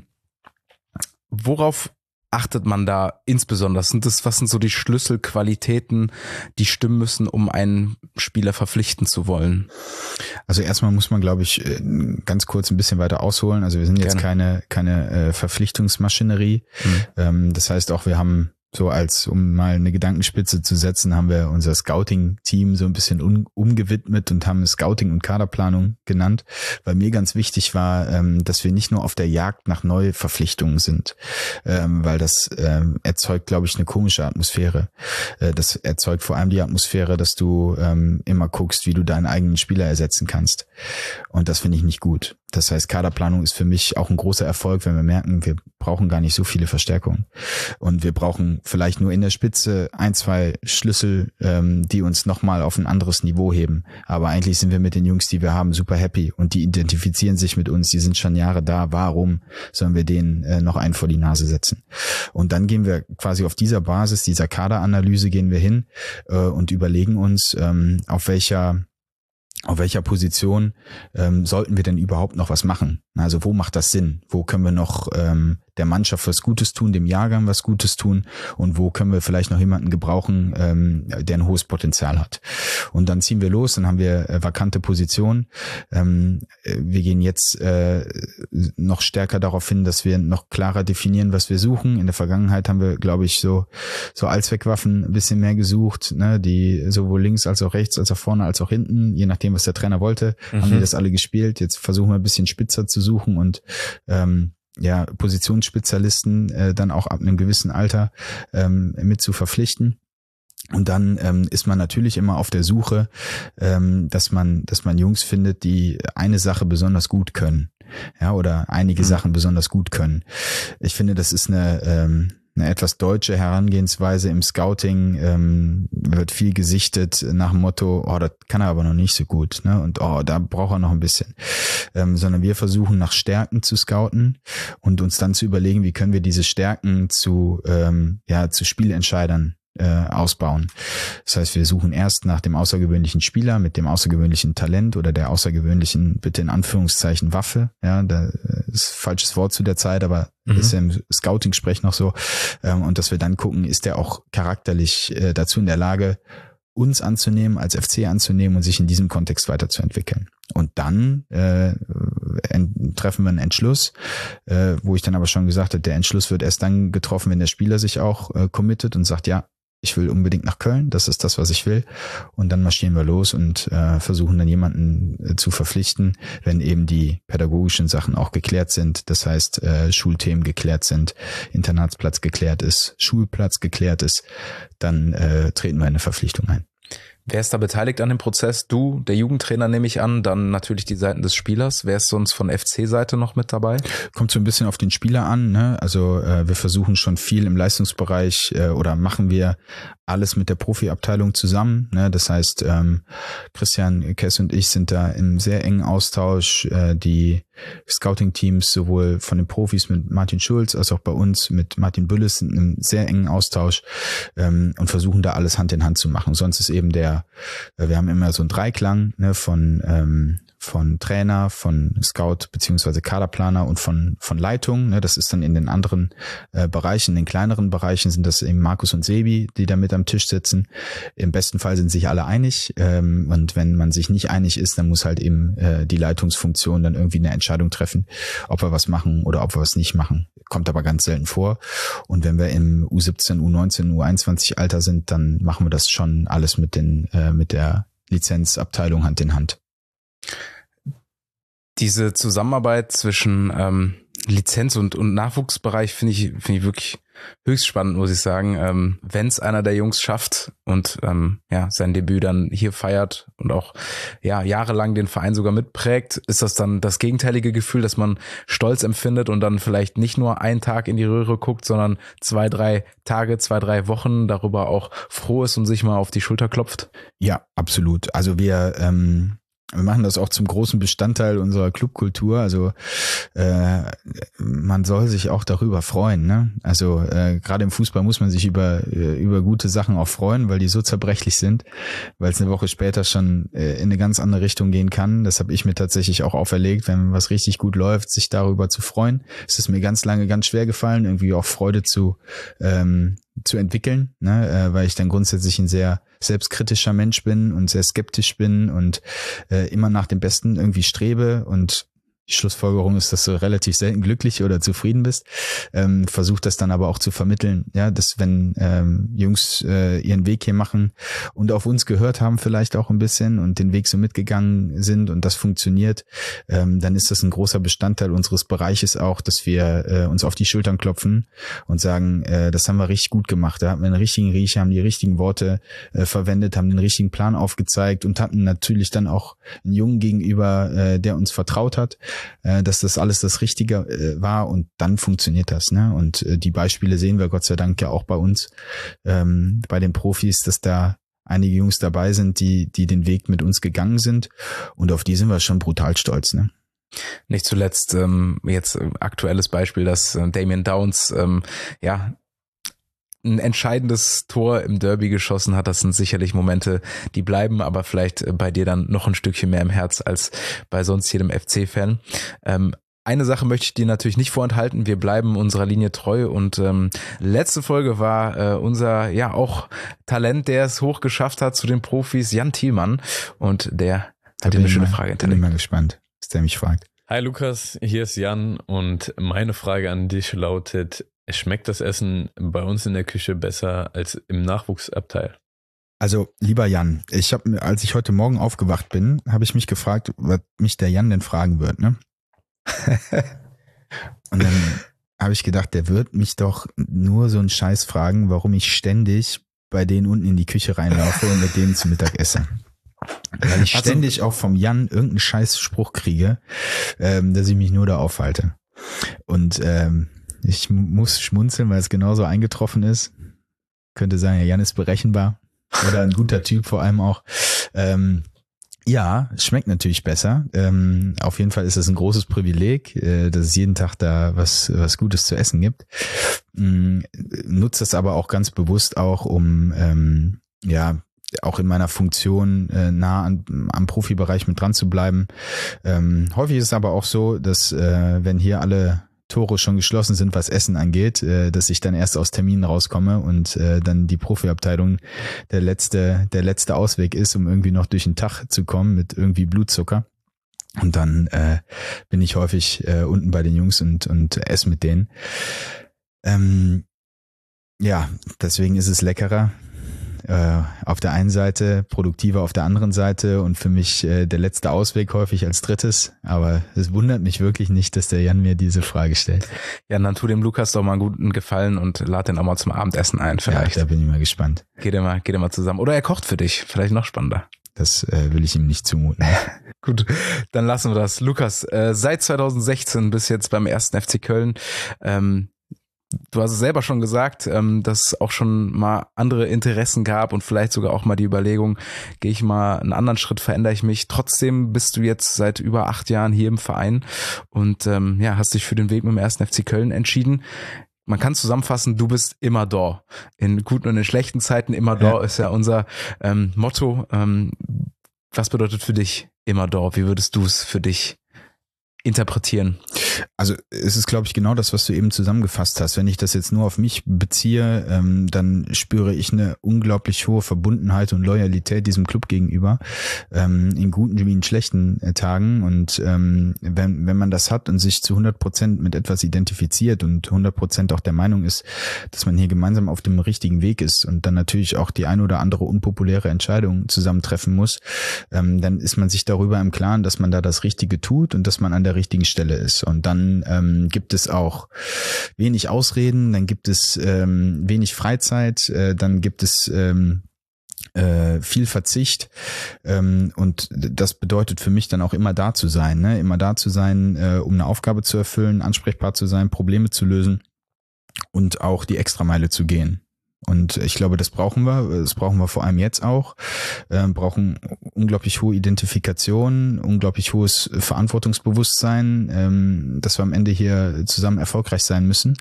worauf achtet man da insbesondere? Sind das, was sind so die Schlüsselqualitäten, die stimmen müssen, um einen Spieler verpflichten zu wollen? Also erstmal muss man, glaube ich, ganz kurz ein bisschen weiter ausholen. Also wir sind jetzt Gerne. keine keine äh, Verpflichtungsmaschinerie. Hm. Ähm, das heißt auch, wir haben so als, um mal eine Gedankenspitze zu setzen, haben wir unser Scouting-Team so ein bisschen um, umgewidmet und haben Scouting und Kaderplanung genannt, weil mir ganz wichtig war, ähm, dass wir nicht nur auf der Jagd nach Neuverpflichtungen sind, ähm, weil das ähm, erzeugt, glaube ich, eine komische Atmosphäre. Äh, das erzeugt vor allem die Atmosphäre, dass du ähm, immer guckst, wie du deinen eigenen Spieler ersetzen kannst. Und das finde ich nicht gut. Das heißt, Kaderplanung ist für mich auch ein großer Erfolg, wenn wir merken, wir brauchen gar nicht so viele Verstärkungen. Und wir brauchen vielleicht nur in der Spitze ein, zwei Schlüssel, ähm, die uns nochmal auf ein anderes Niveau heben. Aber eigentlich sind wir mit den Jungs, die wir haben, super happy. Und die identifizieren sich mit uns, die sind schon Jahre da. Warum sollen wir denen äh, noch einen vor die Nase setzen? Und dann gehen wir quasi auf dieser Basis, dieser Kaderanalyse gehen wir hin äh, und überlegen uns, ähm, auf welcher Auf welcher Position ähm, sollten wir denn überhaupt noch was machen? Also wo macht das Sinn? Wo können wir noch ähm, der Mannschaft was Gutes tun, dem Jahrgang was Gutes tun? Und wo können wir vielleicht noch jemanden gebrauchen, ähm, der ein hohes Potenzial hat? Und dann ziehen wir los, dann haben wir äh, vakante Positionen. Ähm, wir gehen jetzt äh, noch stärker darauf hin, dass wir noch klarer definieren, was wir suchen. In der Vergangenheit haben wir, glaube ich, so so Allzweckwaffen ein bisschen mehr gesucht, ne, die sowohl links als auch rechts, als auch vorne, als auch hinten, je nachdem, was der Trainer wollte, mhm. haben wir das alle gespielt. Jetzt versuchen wir ein bisschen spitzer zu suchen und ähm, ja, Positionsspezialisten äh, dann auch ab einem gewissen Alter ähm, mit zu verpflichten. Und dann ähm, ist man natürlich immer auf der Suche, ähm, dass man, dass man Jungs findet, die eine Sache besonders gut können, ja, oder einige mhm. Sachen besonders gut können. Ich finde, das ist eine ähm, eine etwas deutsche Herangehensweise im Scouting. Ähm, wird viel gesichtet nach dem Motto, oh, das kann er aber noch nicht so gut, ne? Und oh, da braucht er noch ein bisschen. Ähm, sondern wir versuchen nach Stärken zu scouten und uns dann zu überlegen, wie können wir diese Stärken zu ähm, ja zu Spielentscheidern Äh, ausbauen. Das heißt, wir suchen erst nach dem außergewöhnlichen Spieler mit dem außergewöhnlichen Talent oder der außergewöhnlichen, bitte in Anführungszeichen, Waffe. Ja, da ist ein falsches Wort zu der Zeit, aber mhm. ist ja im Scouting-Sprech noch so. Ähm, und dass wir dann gucken, ist der auch charakterlich äh, dazu in der Lage, uns anzunehmen, als F C anzunehmen und sich in diesem Kontext weiterzuentwickeln. Und dann äh, ent- treffen wir einen Entschluss, äh, wo ich dann aber schon gesagt habe, der Entschluss wird erst dann getroffen, wenn der Spieler sich auch äh, committet und sagt, ja, ich will unbedingt nach Köln, das ist das, was ich will. Und dann marschieren wir los und äh, versuchen dann jemanden äh, zu verpflichten, wenn eben die pädagogischen Sachen auch geklärt sind. Das heißt, äh, Schulthemen geklärt sind, Internatsplatz geklärt ist, Schulplatz geklärt ist, dann äh, treten wir eine Verpflichtung ein. Wer ist da beteiligt an dem Prozess? Du, der Jugendtrainer, nehme ich an, dann natürlich die Seiten des Spielers. Wer ist sonst von F C-Seite noch mit dabei? Kommt so ein bisschen auf den Spieler an, ne? Also äh, wir versuchen schon viel im Leistungsbereich äh, oder machen wir alles mit der Profiabteilung zusammen, ne? Das heißt, ähm, Christian Kess und ich sind da im sehr engen Austausch. Äh, die Scouting-Teams sowohl von den Profis mit Martin Schulz als auch bei uns mit Martin Bülles sind in einem sehr engen Austausch ähm, und versuchen da alles Hand in Hand zu machen. Sonst ist eben der, äh, wir haben immer so einen Dreiklang, ne, von ähm, von Trainer, von Scout beziehungsweise Kaderplaner und von von Leitung. Ne, das ist dann in den anderen äh, Bereichen, in den kleineren Bereichen sind das eben Markus und Sebi, die da mit am Tisch sitzen. Im besten Fall sind sich alle einig ähm, und wenn man sich nicht einig ist, dann muss halt eben äh, die Leitungsfunktion dann irgendwie eine Entscheidung treffen, ob wir was machen oder ob wir was nicht machen. Kommt aber ganz selten vor. Und wenn wir im U siebzehn, U neunzehn, U einundzwanzig Alter sind, dann machen wir das schon alles mit den äh, mit der Lizenzabteilung Hand in Hand. Diese Zusammenarbeit zwischen ähm, Lizenz- und, und Nachwuchsbereich finde ich, finde ich wirklich höchst spannend, muss ich sagen. Ähm, wenn es einer der Jungs schafft und ähm, ja sein Debüt dann hier feiert und auch ja jahrelang den Verein sogar mitprägt, ist das dann das gegenteilige Gefühl, dass man Stolz empfindet und dann vielleicht nicht nur einen Tag in die Röhre guckt, sondern zwei, drei Tage, zwei, drei Wochen darüber auch froh ist und sich mal auf die Schulter klopft? Ja, absolut. Also wir ähm Wir machen das auch zum großen Bestandteil unserer Clubkultur. Also äh, man soll sich auch darüber freuen, ne? Also äh, gerade im Fußball muss man sich über äh, über gute Sachen auch freuen, weil die so zerbrechlich sind, weil es eine Woche später schon äh, in eine ganz andere Richtung gehen kann. Das habe ich mir tatsächlich auch auferlegt, wenn was richtig gut läuft, sich darüber zu freuen. Es ist mir ganz lange ganz schwer gefallen, irgendwie auch Freude zu ähm, zu entwickeln, ne, äh, weil ich dann grundsätzlich ein sehr selbstkritischer Mensch bin und sehr skeptisch bin und äh, immer nach dem Besten irgendwie strebe und die Schlussfolgerung ist, dass du relativ selten glücklich oder zufrieden bist. Ähm, versuch das dann aber auch zu vermitteln, ja, dass wenn ähm, Jungs äh, ihren Weg hier machen und auf uns gehört haben vielleicht auch ein bisschen und den Weg so mitgegangen sind und das funktioniert, ähm, dann ist das ein großer Bestandteil unseres Bereiches auch, dass wir äh, uns auf die Schultern klopfen und sagen, äh, das haben wir richtig gut gemacht. Da hatten wir einen richtigen Riecher, haben die richtigen Worte äh, verwendet, haben den richtigen Plan aufgezeigt und hatten natürlich dann auch einen Jungen gegenüber, äh, der uns vertraut hat, dass das alles das Richtige war und dann funktioniert das, ne? Und die Beispiele sehen wir Gott sei Dank ja auch bei uns, ähm, bei den Profis, dass da einige Jungs dabei sind, die die den Weg mit uns gegangen sind und auf die sind wir schon brutal stolz, ne? Nicht zuletzt ähm, jetzt aktuelles Beispiel, dass äh, Damien Downs ähm, ja ein entscheidendes Tor im Derby geschossen hat. Das sind sicherlich Momente, die bleiben, aber vielleicht bei dir dann noch ein Stückchen mehr im Herz als bei sonst jedem F C-Fan. Ähm, eine Sache möchte ich dir natürlich nicht vorenthalten. Wir bleiben unserer Linie treu und ähm, letzte Folge war äh, unser ja auch Talent, der es hoch geschafft hat zu den Profis, Jan Thielmann, und der hat dir eine schöne Frage hinterlegt. Bin ich mal gespannt, was der mich fragt. Hi Lukas, hier ist Jan und meine Frage an dich lautet: Schmeckt das Essen bei uns in der Küche besser als im Nachwuchsabteil? Also, lieber Jan, ich habe, als ich heute Morgen aufgewacht bin, habe ich mich gefragt, was mich der Jan denn fragen wird, ne? Und dann habe ich gedacht, der wird mich doch nur so einen Scheiß fragen, warum ich ständig bei denen unten in die Küche reinlaufe und mit denen zu Mittag esse. Weil ich Also, ständig auch vom Jan irgendeinen Scheißspruch kriege, ähm, dass ich mich nur da aufhalte. Und ähm, ich muss schmunzeln, weil es genauso eingetroffen ist. Könnte sagen, ja, Jan ist berechenbar oder ein guter Typ vor allem auch. Ähm, ja, es schmeckt natürlich besser. Ähm, auf jeden Fall ist es ein großes Privileg, äh, dass es jeden Tag da was was Gutes zu essen gibt. Ähm, nutze das aber auch ganz bewusst auch, um ähm, ja auch in meiner Funktion äh, nah an, am Profibereich mit dran zu bleiben. Ähm, häufig ist es aber auch so, dass äh, wenn hier alle Tore schon geschlossen sind, was Essen angeht, äh, dass ich dann erst aus Terminen rauskomme und äh, dann die Profiabteilung der letzte der letzte Ausweg ist, um irgendwie noch durch den Tag zu kommen mit irgendwie Blutzucker. Und dann äh, bin ich häufig äh, unten bei den Jungs und und esse mit denen. Ähm, ja, deswegen ist es leckerer. Äh, auf der einen Seite, produktiver auf der anderen Seite und für mich äh, der letzte Ausweg häufig als drittes. Aber es wundert mich wirklich nicht, dass der Jan mir diese Frage stellt. Ja, dann tu dem Lukas doch mal einen guten Gefallen und lad den auch mal zum Abendessen ein vielleicht. Ja, da bin ich mal gespannt. Geht ihr mal, geht ihr mal zusammen. Oder er kocht für dich, vielleicht noch spannender. Das äh, will ich ihm nicht zumuten. Gut, dann lassen wir das. Lukas, äh, seit zweitausendsechzehn bis jetzt beim ersten F C Köln, ähm, du hast es selber schon gesagt, ähm, dass es auch schon mal andere Interessen gab und vielleicht sogar auch mal die Überlegung, gehe ich mal einen anderen Schritt, verändere ich mich. Trotzdem bist du jetzt seit über acht Jahren hier im Verein und ähm, ja, hast dich für den Weg mit dem ersten F C Köln entschieden. Man kann zusammenfassen, du bist immer da. In guten und in schlechten Zeiten immer da, ja, ist ja unser ähm, Motto. Ähm, was bedeutet für dich immer da? Wie würdest du es für dich interpretieren? Also es ist, glaube ich, genau das, was du eben zusammengefasst hast. Wenn ich das jetzt nur auf mich beziehe, ähm, dann spüre ich eine unglaublich hohe Verbundenheit und Loyalität diesem Club gegenüber, ähm, in guten wie in schlechten äh, Tagen. Und ähm, wenn wenn man das hat und sich zu hundert Prozent mit etwas identifiziert und hundert Prozent auch der Meinung ist, dass man hier gemeinsam auf dem richtigen Weg ist und dann natürlich auch die ein oder andere unpopuläre Entscheidung zusammentreffen muss, ähm, dann ist man sich darüber im Klaren, dass man da das Richtige tut und dass man an der richtigen Stelle ist. Und dann ähm, gibt es auch wenig Ausreden, dann gibt es ähm, wenig Freizeit, äh, dann gibt es ähm, äh, viel Verzicht, ähm, und das bedeutet für mich dann auch immer da zu sein, ne? Immer da zu sein, äh, um eine Aufgabe zu erfüllen, ansprechbar zu sein, Probleme zu lösen und auch die Extrameile zu gehen. Und ich glaube, das brauchen wir. Das brauchen wir vor allem jetzt auch. Wir brauchen unglaublich hohe Identifikation, unglaublich hohes Verantwortungsbewusstsein, dass wir am Ende hier zusammen erfolgreich sein müssen.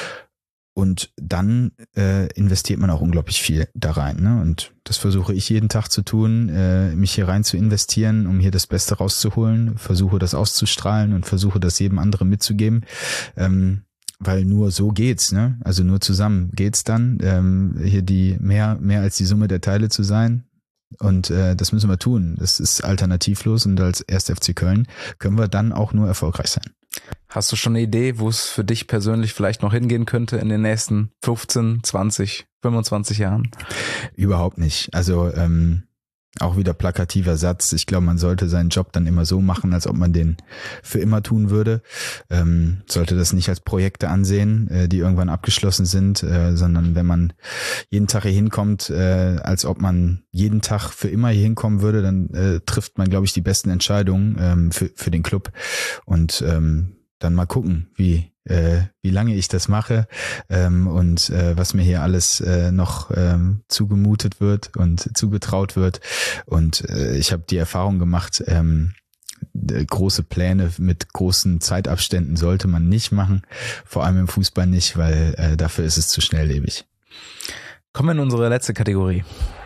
Und dann äh, investiert man auch unglaublich viel da rein, ne? Und das versuche ich jeden Tag zu tun, äh, mich hier rein zu investieren, um hier das Beste rauszuholen. Versuche das auszustrahlen und versuche das jedem anderen mitzugeben. Ähm, Weil nur so geht's, ne? Also nur zusammen geht's dann, ähm, hier die mehr mehr als die Summe der Teile zu sein. Und äh, das müssen wir tun. Das ist alternativlos und als erster F C Köln können wir dann auch nur erfolgreich sein. Hast du schon eine Idee, wo es für dich persönlich vielleicht noch hingehen könnte in den nächsten fünfzehn, zwanzig, fünfundzwanzig Jahren? Überhaupt nicht. Also ähm, auch wieder plakativer Satz. Ich glaube, man sollte seinen Job dann immer so machen, als ob man den für immer tun würde. Ähm, sollte das nicht als Projekte ansehen, äh, die irgendwann abgeschlossen sind, äh, sondern wenn man jeden Tag hier hinkommt, äh, als ob man jeden Tag für immer hier hinkommen würde, dann äh, trifft man, glaube ich, die besten Entscheidungen ähm, für, für den Club. Und ähm, dann mal gucken, wie äh, wie lange ich das mache ähm, und äh, was mir hier alles äh, noch ähm, zugemutet wird und zugetraut wird. Und äh, ich habe die Erfahrung gemacht, ähm, große Pläne mit großen Zeitabständen sollte man nicht machen, vor allem im Fußball nicht, weil äh, dafür ist es zu schnelllebig. Kommen wir in unsere letzte Kategorie.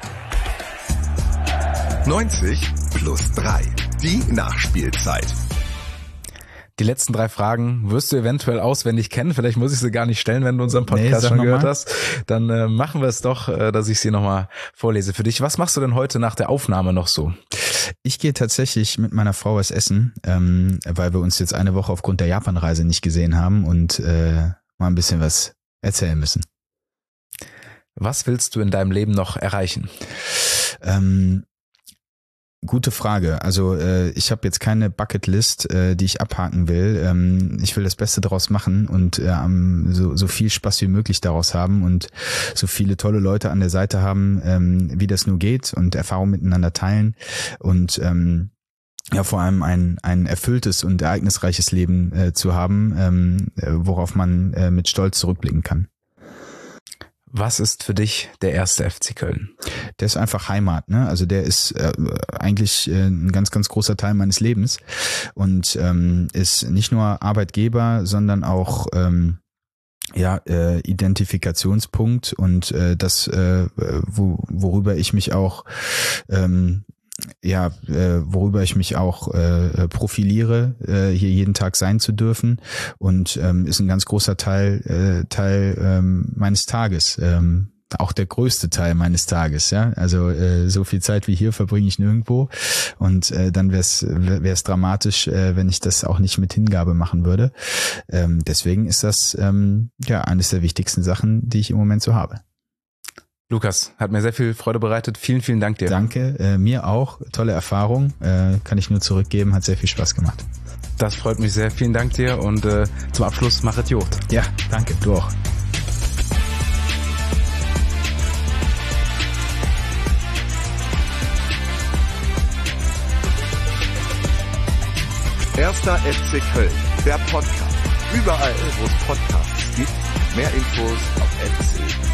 neunzig plus drei, die Nachspielzeit. Die letzten drei Fragen wirst du eventuell auswendig kennen. Vielleicht muss ich sie gar nicht stellen, wenn du unseren Podcast nee, schon gehört mal. hast. Dann äh, machen wir es doch, äh, dass ich sie nochmal vorlese für dich. Was machst du denn heute nach der Aufnahme noch so? Ich gehe tatsächlich mit meiner Frau was essen, ähm, weil wir uns jetzt eine Woche aufgrund der Japanreise nicht gesehen haben und äh, mal ein bisschen was erzählen müssen. Was willst du in deinem Leben noch erreichen? Ähm, Gute Frage. Also äh, ich habe jetzt keine Bucketlist, äh, die ich abhaken will. Ähm, ich will das Beste daraus machen und äh, so, so viel Spaß wie möglich daraus haben und so viele tolle Leute an der Seite haben, ähm, wie das nur geht und Erfahrungen miteinander teilen und ähm, ja vor allem ein ein erfülltes und ereignisreiches Leben äh, zu haben, ähm, worauf man äh, mit Stolz zurückblicken kann. Was ist für dich der erste F C Köln? Der ist einfach Heimat, ne? Also der ist äh, eigentlich äh, ein ganz, ganz großer Teil meines Lebens und ähm, ist nicht nur Arbeitgeber, sondern auch ähm, ja äh, Identifikationspunkt und äh, das, äh, wo, worüber ich mich auch ähm, ja, äh, worüber ich mich auch äh, profiliere, äh, hier jeden Tag sein zu dürfen und ähm, ist ein ganz großer Teil äh, Teil ähm, meines Tages, ähm, auch der größte Teil meines Tages, ja. Also äh, so viel Zeit wie hier verbringe ich nirgendwo und äh, dann wäre es wäre es dramatisch, äh, wenn ich das auch nicht mit Hingabe machen würde. Ähm, deswegen ist das ähm, ja eines der wichtigsten Sachen, die ich im Moment so habe. Lukas, hat mir sehr viel Freude bereitet. Vielen, vielen Dank dir. Danke, äh, mir auch. Tolle Erfahrung, äh, kann ich nur zurückgeben, hat sehr viel Spaß gemacht. Das freut mich sehr. Vielen Dank dir und äh, zum Abschluss machet Jod. Ja, danke, du auch. Erster F C Köln, der Podcast. Überall, wo es Podcasts gibt. Mehr Infos auf f c